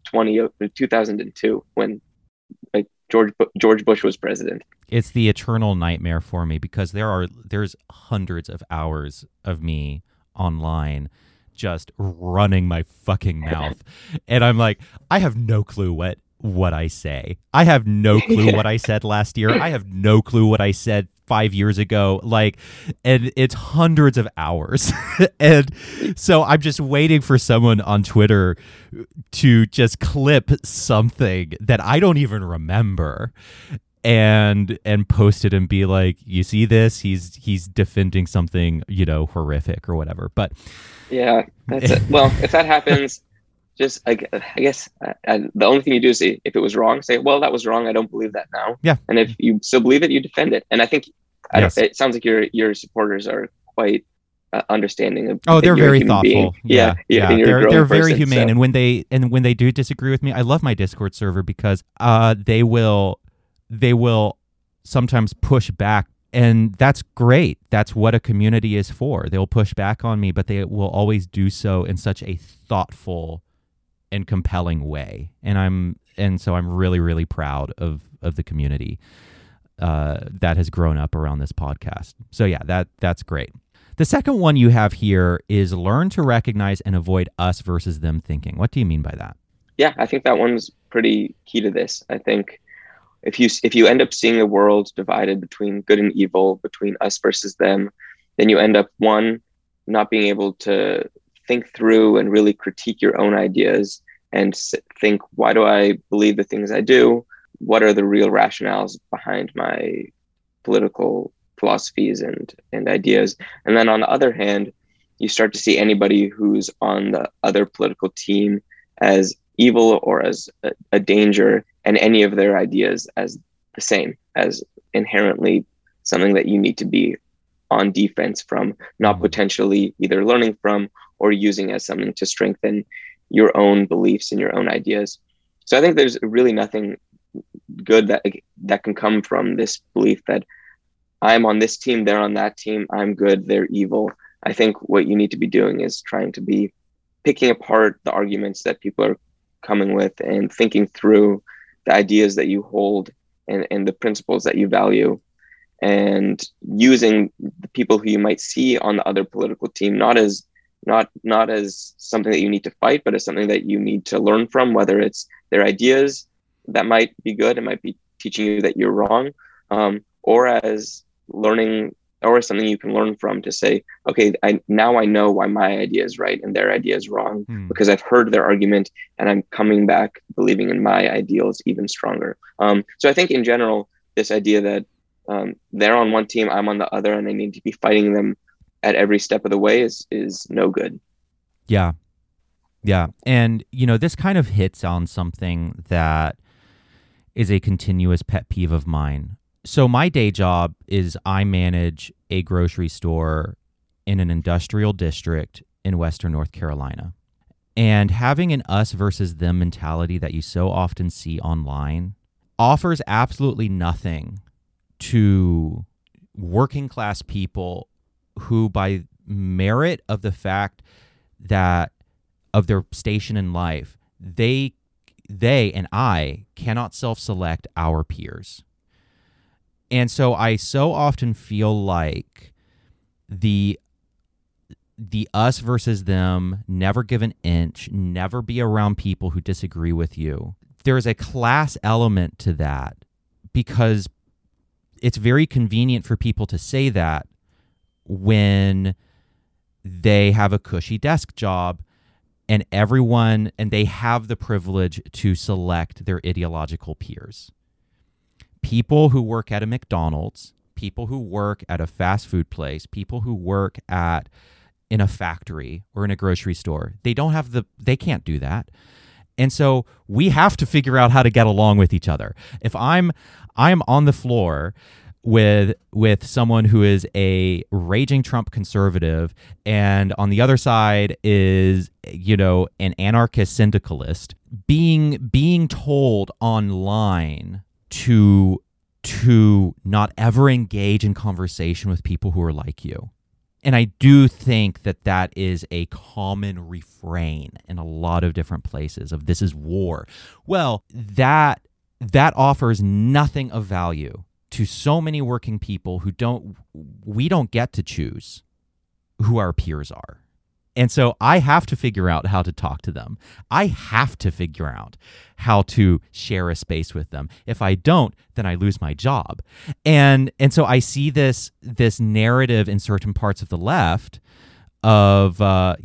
2002 when like George Bush was president. It's the eternal nightmare for me, because there's hundreds of hours of me online just running my fucking mouth. And I'm like, I have no clue what I say. I have no clue what I said last year. I have no clue what I said 5 years ago. Like, and it's hundreds of hours. And so I'm just waiting for someone on Twitter to just clip something that I don't even remember and post it and be like, you see this? He's defending something, horrific or whatever. But yeah, that's it. Well, if that happens, just I guess the only thing you do is say, if it was wrong, say, well, that was wrong. I don't believe that now. Yeah. And if you still believe it, you defend it. And I think it sounds like your supporters are quite understanding of. Oh, they're very thoughtful. Being. Yeah. They're very humane. So. And when they do disagree with me, I love my Discord server, because they will sometimes push back. And that's great. That's what a community is for. They'll push back on me, but they will always do so in such a thoughtful and compelling way. And so I'm really, really proud of the community that has grown up around this podcast. So yeah, that's great. The second one you have here is learn to recognize and avoid us versus them thinking. What do you mean by that? Yeah, I think that one's pretty key to this. I think if you end up seeing the world divided between good and evil, between us versus them, then you end up, one, not being able to think through and really critique your own ideas and think, why do I believe the things I do? What are the real rationales behind my political philosophies and ideas? And then on the other hand, you start to see anybody who's on the other political team as evil or as a danger, and any of their ideas as the same, as inherently something that you need to be on defense from, not potentially either learning from or using as something to strengthen your own beliefs and your own ideas. So I think there's really nothing good that can come from this belief that I'm on this team, they're on that team, I'm good, they're evil. I think what you need to be doing is trying to be picking apart the arguments that people are coming with and thinking through the ideas that you hold and the principles that you value, and using the people who you might see on the other political team not as something that you need to fight, but as something that you need to learn from, whether it's their ideas that might be good and might be teaching you that you're wrong, or as learning, or as something you can learn from to say, okay, now I know why my idea is right and their idea is wrong, because I've heard their argument and I'm coming back believing in my ideals even stronger. So I think in general, this idea that they're on one team, I'm on the other, and I need to be fighting them at every step of the way is no good. Yeah. Yeah. And, this kind of hits on something that is a continuous pet peeve of mine. So my day job is I manage a grocery store in an industrial district in Western North Carolina. And having an us versus them mentality that you so often see online offers absolutely nothing to working class people who, by merit of the fact that of their station in life, they and I cannot self-select our peers. And so I so often feel like the us versus them, never give an inch, never be around people who disagree with you. There is a class element to that, because it's very convenient for people to say that when they have a cushy desk job and they have the privilege to select their ideological peers. People who work at a McDonald's, people who work at a fast food place, people who work in a factory or in a grocery store, they can't do that. And so we have to figure out how to get along with each other. If I'm on the floor with someone who is a raging Trump conservative, and on the other side is, an anarchist syndicalist, being told online to not ever engage in conversation with people who are like you. And I do think that is a common refrain in a lot of different places of this is war. Well, that offers nothing of value to so many working people we don't get to choose who our peers are. And so I have to figure out how to talk to them. I have to figure out how to share a space with them. If I don't, then I lose my job. And so I see this narrative in certain parts of the left of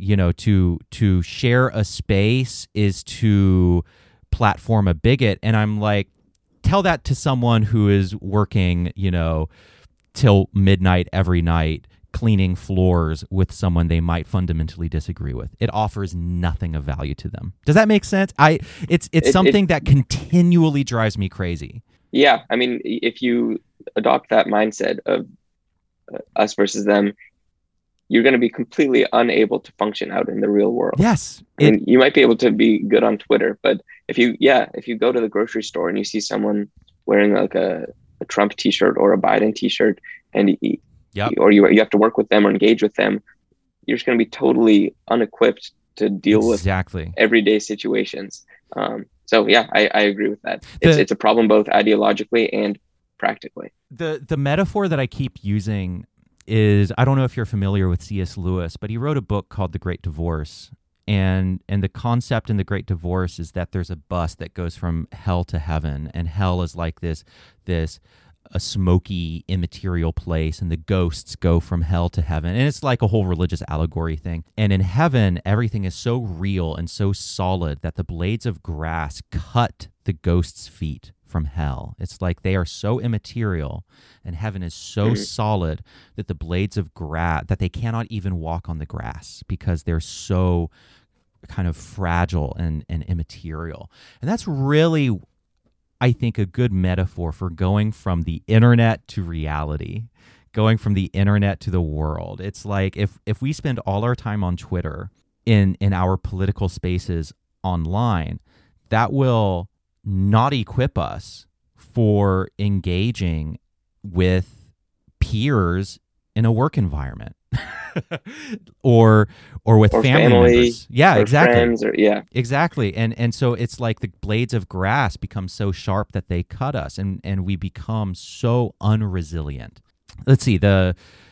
to share a space is to platform a bigot. And I'm like, tell that to someone who is working, till midnight every night, cleaning floors with someone they might fundamentally disagree with. It offers nothing of value to them. Does that make sense? It's something that continually drives me crazy. Yeah. I mean, if you adopt that mindset of us versus them, you're going to be completely unable to function out in the real world. Yes. You might be able to be good on Twitter, but if you go to the grocery store and you see someone wearing like a Trump t-shirt or a Biden t-shirt, and or you have to work with them or engage with them, you're just going to be totally unequipped to deal with everyday situations. So yeah, I agree with that. It's a problem both ideologically and practically. The metaphor that I keep using is, I don't know if you're familiar with C.S. Lewis, but he wrote a book called The Great Divorce. And the concept in The Great Divorce is that there's a bus that goes from hell to heaven, and hell is like this a smoky, immaterial place, and the ghosts go from hell to heaven. And it's like a whole religious allegory thing. And in heaven, everything is so real and so solid that the blades of grass cut the ghosts' feet from hell. It's like they are so immaterial, and heaven is so solid that the blades of grass, that they cannot even walk on the grass because they're so kind of fragile and immaterial. And that's really, I think, a good metaphor for going from the internet to reality, going from the internet to the world. It's like if we spend all our time on Twitter in our political spaces online, that will not equip us for engaging with peers in a work environment or with family members. Yeah, or exactly. Friends Exactly. And so it's like the blades of grass become so sharp that they cut us, and we become so unresilient. Let's see, the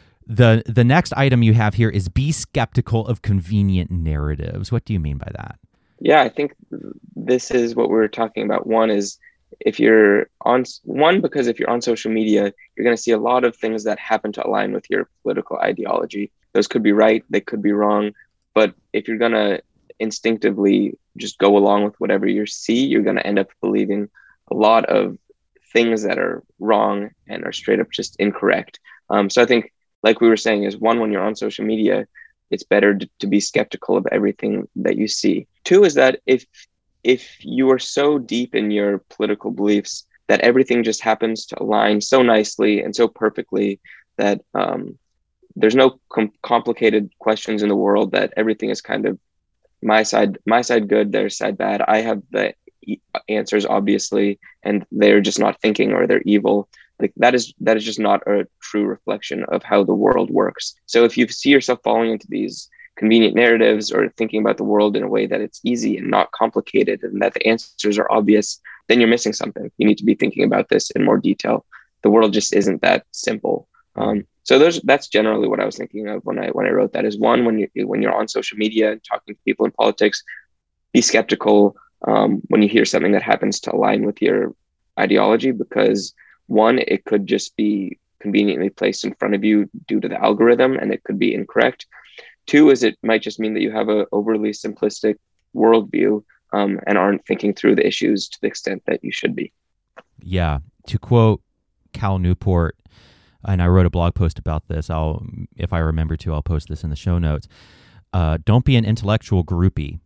next item you have here is be skeptical of convenient narratives. What do you mean by that? Yeah, I think this is what we were talking about. One is because if you're on social media, you're going to see a lot of things that happen to align with your political ideology. Those could be right, they could be wrong. But if you're going to instinctively just go along with whatever you see, you're going to end up believing a lot of things that are wrong and are straight up just incorrect. So I think, like we were saying, is one, when you're on social media, it's better to be skeptical of everything that you see. Two is that if you are so deep in your political beliefs that everything just happens to align so nicely and so perfectly that there's no complicated questions in the world, that everything is kind of my side good, their side bad. I have the answers, obviously, and they're just not thinking, or they're evil. Like that is just not a true reflection of how the world works. So if you see yourself falling into these convenient narratives, or thinking about the world in a way that it's easy and not complicated, and that the answers are obvious, then you're missing something. You need to be thinking about this in more detail. The world just isn't that simple. So that's generally what I was thinking of when I wrote that. Is one, when you're on social media and talking to people in politics, be skeptical when you hear something that happens to align with your ideology, because one, it could just be conveniently placed in front of you due to the algorithm, and it could be incorrect. Two is it might just mean that you have an overly simplistic worldview and aren't thinking through the issues to the extent that you should be. Yeah. To quote Cal Newport, and I wrote a blog post about this, if I remember to, I'll post this in the show notes. Don't be an intellectual groupie.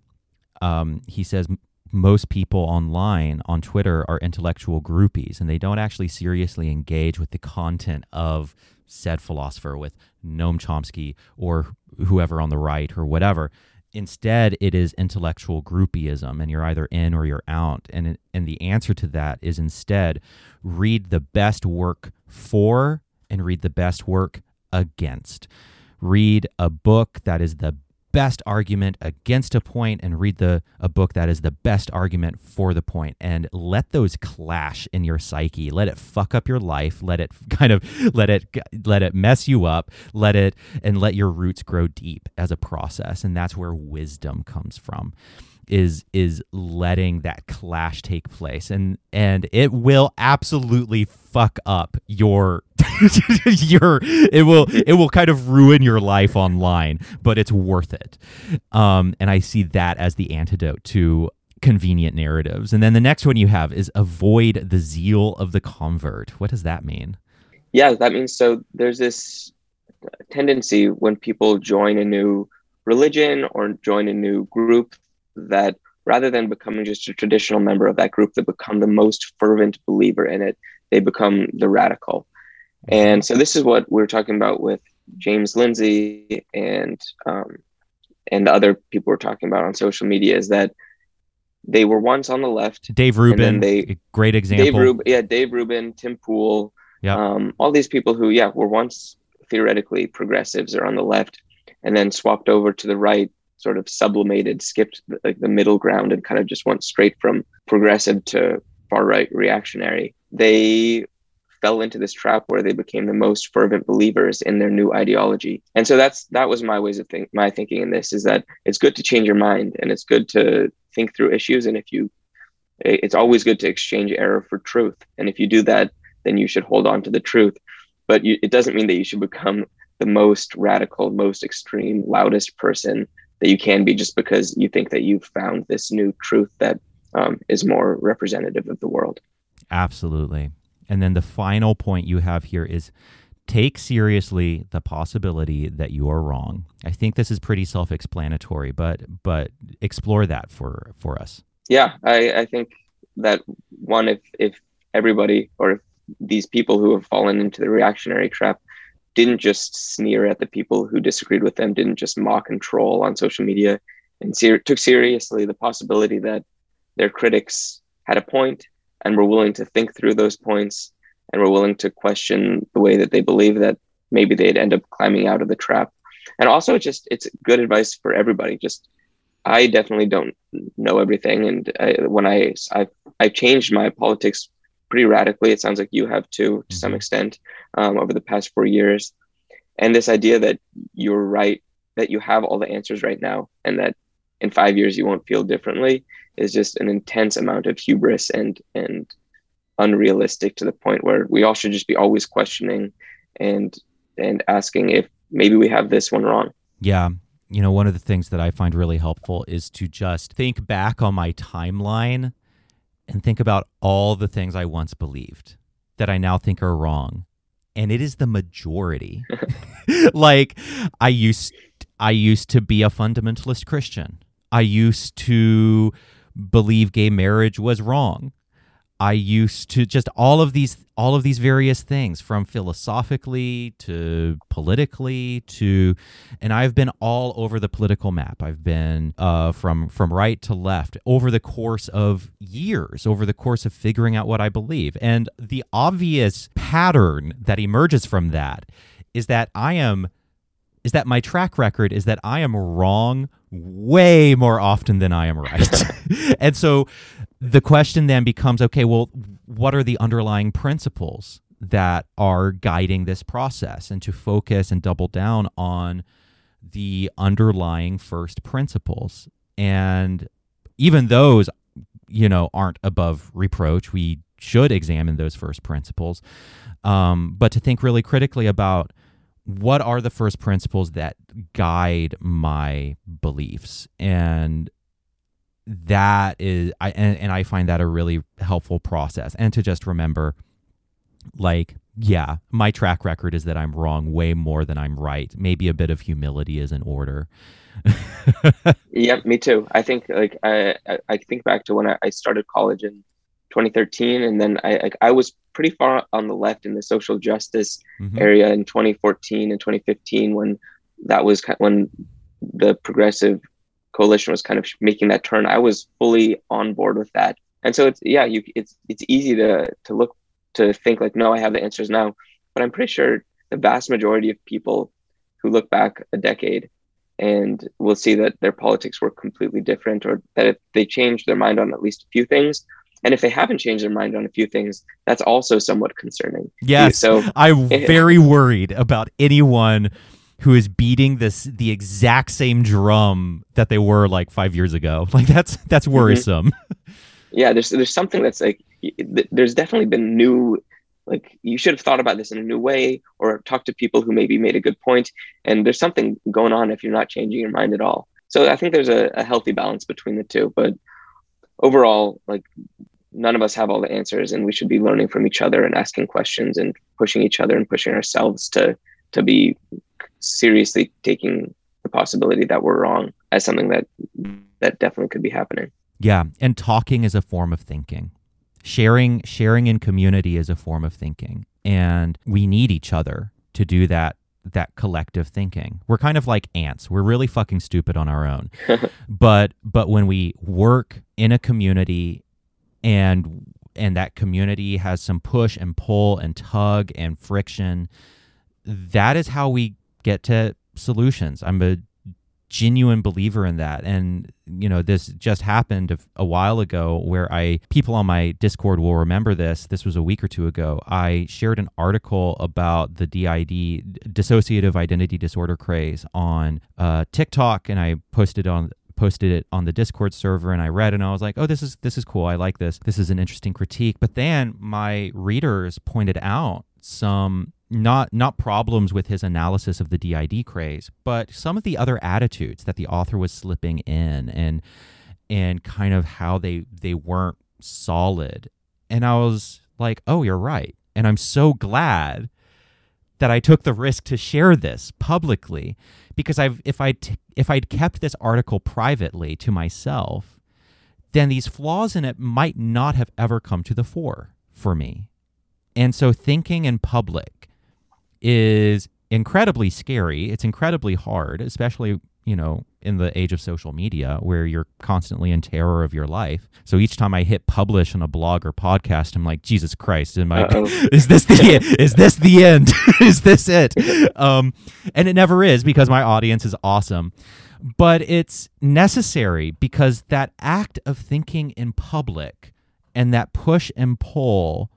He says most people online on Twitter are intellectual groupies, and they don't actually seriously engage with the content of said philosopher, with Noam Chomsky or whoever on the right or whatever. Instead, it is intellectual groupieism, and you're either in or you're out. And the answer to that is instead read the best work for and read the best work against. Read a book that is the best argument against a point, and read a book that is the best argument for the point, and let those clash in your psyche. Let it fuck up your life. Let it mess you up. Let your roots grow deep as a process. And that's where wisdom comes from, is letting that clash take place, and it will absolutely fuck up your it will kind of ruin your life online, but it's worth it. And I see that as the antidote to convenient narratives. And then the next one you have is avoid the zeal of the convert. What does that mean? Yeah, that means, so there's this tendency when people join a new religion or join a new group, that rather than becoming just a traditional member of that group, they become the most fervent believer in it. They become the radical. And so this is what we're talking about with James Lindsay and the other people we're talking about on social media, is that they were once on the left. Dave Rubin, great example. Dave Rubin, Tim Pool, yep. All these people who, were once theoretically progressives or on the left, and then swapped over to the right, sort of sublimated, skipped like the middle ground, and kind of just went straight from progressive to far right reactionary. They fell into this trap where they became the most fervent believers in their new ideology. And so that was my my thinking in this, is that it's good to change your mind, and it's good to think through issues. And it's always good to exchange error for truth. And if you do that, then you should hold on to the truth. But it doesn't mean that you should become the most radical, most extreme, loudest person that you can be, just because you think that you've found this new truth that is more representative of the world. Absolutely. And then the final point you have here is take seriously the possibility that you are wrong. I think this is pretty self-explanatory, but explore that for us. Yeah, I think that one, if everybody, or if these people who have fallen into the reactionary trap didn't just sneer at the people who disagreed with them, didn't just mock and troll on social media, and took seriously the possibility that their critics had a point and were willing to think through those points and were willing to question the way that they believe that maybe they'd end up climbing out of the trap. And also it's good advice for everybody. Just, I definitely don't know everything. And I've changed my politics pretty radically. It sounds like you have too, to some extent, over the past 4 years. And this idea that you're right, that you have all the answers right now, and that in 5 years you won't feel differently, is just an intense amount of hubris and unrealistic, to the point where we all should just be always questioning and asking if maybe we have this one wrong. Yeah. You know, one of the things that I find really helpful is to just think back on my timeline and think about all the things I once believed that I now think are wrong. And it is the majority. Like, I used to be a fundamentalist Christian. I used to believe gay marriage was wrong. I used to just all of these various things, from philosophically to politically to, and I've been all over the political map. I've been from right to left over the course of years, over the course of figuring out what I believe. And the obvious pattern that emerges from that is that my track record is that I am wrong way more often than I am right. And so the question then becomes, okay, well, what are the underlying principles that are guiding this process? And to focus and double down on the underlying first principles. And even those, aren't above reproach. We should examine those first principles. But to think really critically about, what are the first principles that guide my beliefs? And that is, I find that a really helpful process. And to just remember, like, yeah, my track record is that I'm wrong way more than I'm right. Maybe a bit of humility is in order. Yeah, me too. I think I think back to when I started college in 2013, and then I was pretty far on the left in the social justice area in 2014 and 2015, when that was when the Progressive Coalition was kind of making that turn. I was fully on board with that, and so it's easy to think like, no, I have the answers now, but I'm pretty sure the vast majority of people who look back a decade and will see that their politics were completely different, or that if they changed their mind on at least a few things. And if they haven't changed their mind on a few things, that's also somewhat concerning. Yes. So I'm very worried about anyone who is beating the exact same drum that they were like 5 years ago. Like that's worrisome. Yeah, there's something that's like, there's definitely been new, like, you should have thought about this in a new way, or talked to people who maybe made a good point. And there's something going on if you're not changing your mind at all. So I think there's a healthy balance between the two. But overall, like, none of us have all the answers, and we should be learning from each other and asking questions and pushing each other and pushing ourselves to be seriously taking the possibility that we're wrong as something that definitely could be happening. Yeah. And talking is a form of thinking. Sharing in community is a form of thinking. And we need each other to do that collective thinking. We're kind of like ants. We're really fucking stupid on our own. But when we work in a community and that community has some push and pull and tug and friction, that is how we get to solutions. I'm a genuine believer in that. And, this just happened a while ago where people on my Discord will remember this. This was a week or two ago. I shared an article about the DID, dissociative identity disorder craze, on TikTok, and I posted it on the Discord server, and I read it, and I was like, oh, this is cool. I like this. This is an interesting critique. But then my readers pointed out some not problems with his analysis of the DID craze, but some of the other attitudes that the author was slipping in, and kind of how they weren't solid. And I was like, oh, you're right. And I'm so glad that I took the risk to share this publicly, because if I'd kept this article privately to myself, then these flaws in it might not have ever come to the fore for me. And so thinking in public is incredibly scary. It's incredibly hard, especially in the age of social media where you're constantly in terror of your life. So each time I hit publish on a blog or podcast, I'm like, Jesus Christ, is this the end? Is this it? And it never is, because my audience is awesome. But it's necessary, because that act of thinking in public and that push and pull,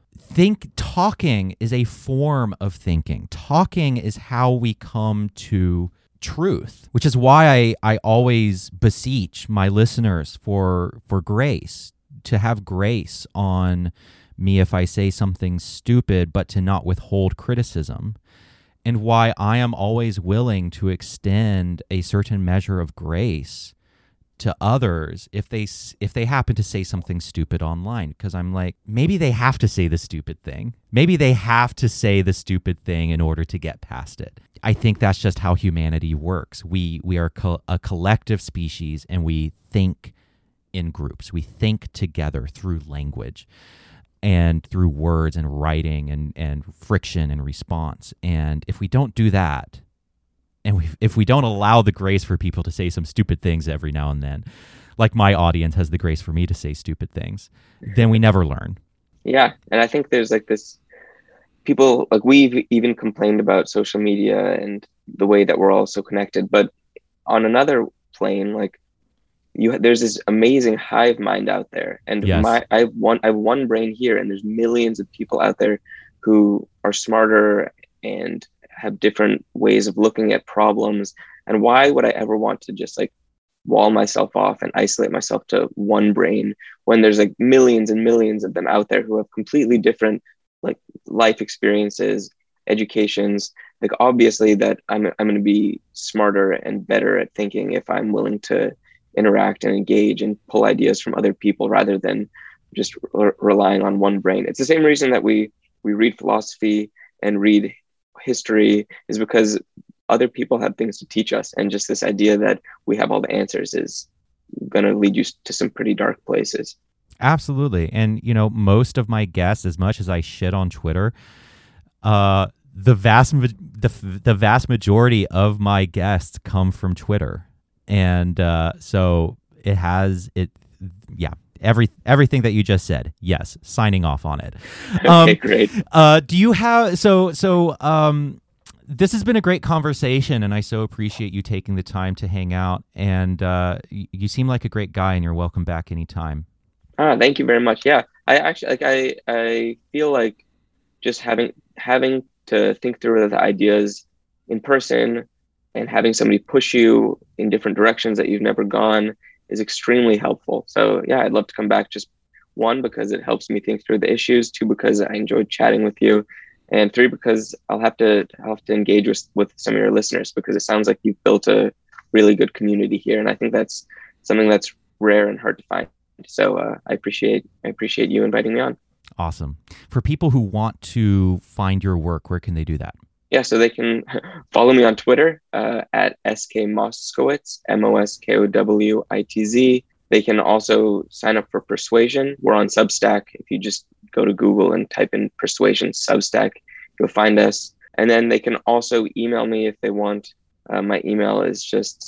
talking is a form of thinking. Talking is how we come to truth, which is why I always beseech my listeners for grace, to have grace on me if I say something stupid, but to not withhold criticism. And why I am always willing to extend a certain measure of grace to others if they happen to say something stupid online, because I'm like, maybe they have to say the stupid thing. Maybe they have to say the stupid thing in order to get past it. I think that's just how humanity works. We are a collective species, and we think in groups. We think together through language and through words and writing and friction and response. And if we don't do that, and if we don't allow the grace for people to say some stupid things every now and then, like my audience has the grace for me to say stupid things, then we never learn. Yeah. And I think there's like this, people, like, we've even complained about social media and the way that we're all so connected. But on another plane, like, there's this amazing hive mind out there. And yes. I have one brain here, and there's millions of people out there who are smarter and have different ways of looking at problems. And why would I ever want to just like wall myself off and isolate myself to one brain when there's like millions and millions of them out there who have completely different like life experiences, educations? Like, obviously that I'm going to be smarter and better at thinking if I'm willing to interact and engage and pull ideas from other people rather than just relying on one brain. It's the same reason that we read philosophy and read history, is because other people have things to teach us, and just this idea that we have all the answers is going to lead you to some pretty dark places. Absolutely. And most of my guests, as much as I shit on Twitter, the vast majority of my guests come from Twitter. And so everything that you just said, yes, signing off on it. Okay, great. Do you have this has been a great conversation, and I so appreciate you taking the time to hang out. And you seem like a great guy, and you're welcome back anytime. Thank you very much. Yeah, I actually I feel like just having to think through the ideas in person and having somebody push you in different directions that you've never gone is extremely helpful. So yeah, I'd love to come back. Just one, because it helps me think through the issues. Two, because I enjoyed chatting with you. And three, because I'll have to engage with some of your listeners, because it sounds like you've built a really good community here. And I think that's something that's rare and hard to find. So I appreciate you inviting me on. Awesome. For people who want to find your work, where can they do that? Yeah, so they can follow me on Twitter at skmoskowitz, MOSKOWITZ. They can also sign up for Persuasion. We're on Substack. If you just go to Google and type in Persuasion Substack, you'll find us. And then they can also email me if they want. My email is just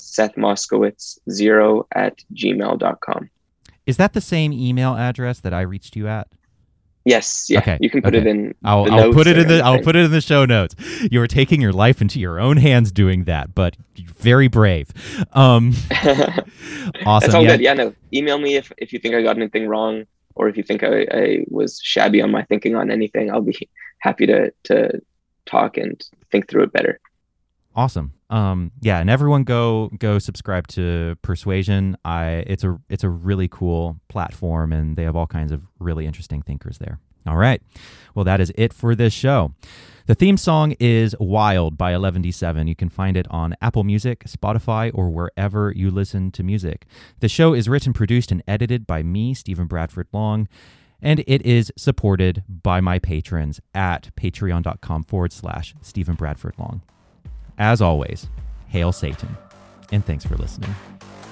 sethmoskowitz0@gmail.com. Is that the same email address that I reached you at? Yes. Yeah. Okay. You can put it in. I'll put it in the show notes. You are taking your life into your own hands doing that, but very brave. Awesome. That's all good. Yeah. No. Email me if you think I got anything wrong, or if you think I was shabby on my thinking on anything. I'll be happy to talk and think through it better. Awesome. Yeah, and everyone go subscribe to Persuasion. It's a really cool platform, and they have all kinds of really interesting thinkers there. All right. Well, that is it for this show. The theme song is Wild by 11D7. You can find it on Apple Music, Spotify, or wherever you listen to music. The show is written, produced, and edited by me, Stephen Bradford Long, and it is supported by my patrons at patreon.com/Stephen Bradford Long. As always, hail Satan, and thanks for listening.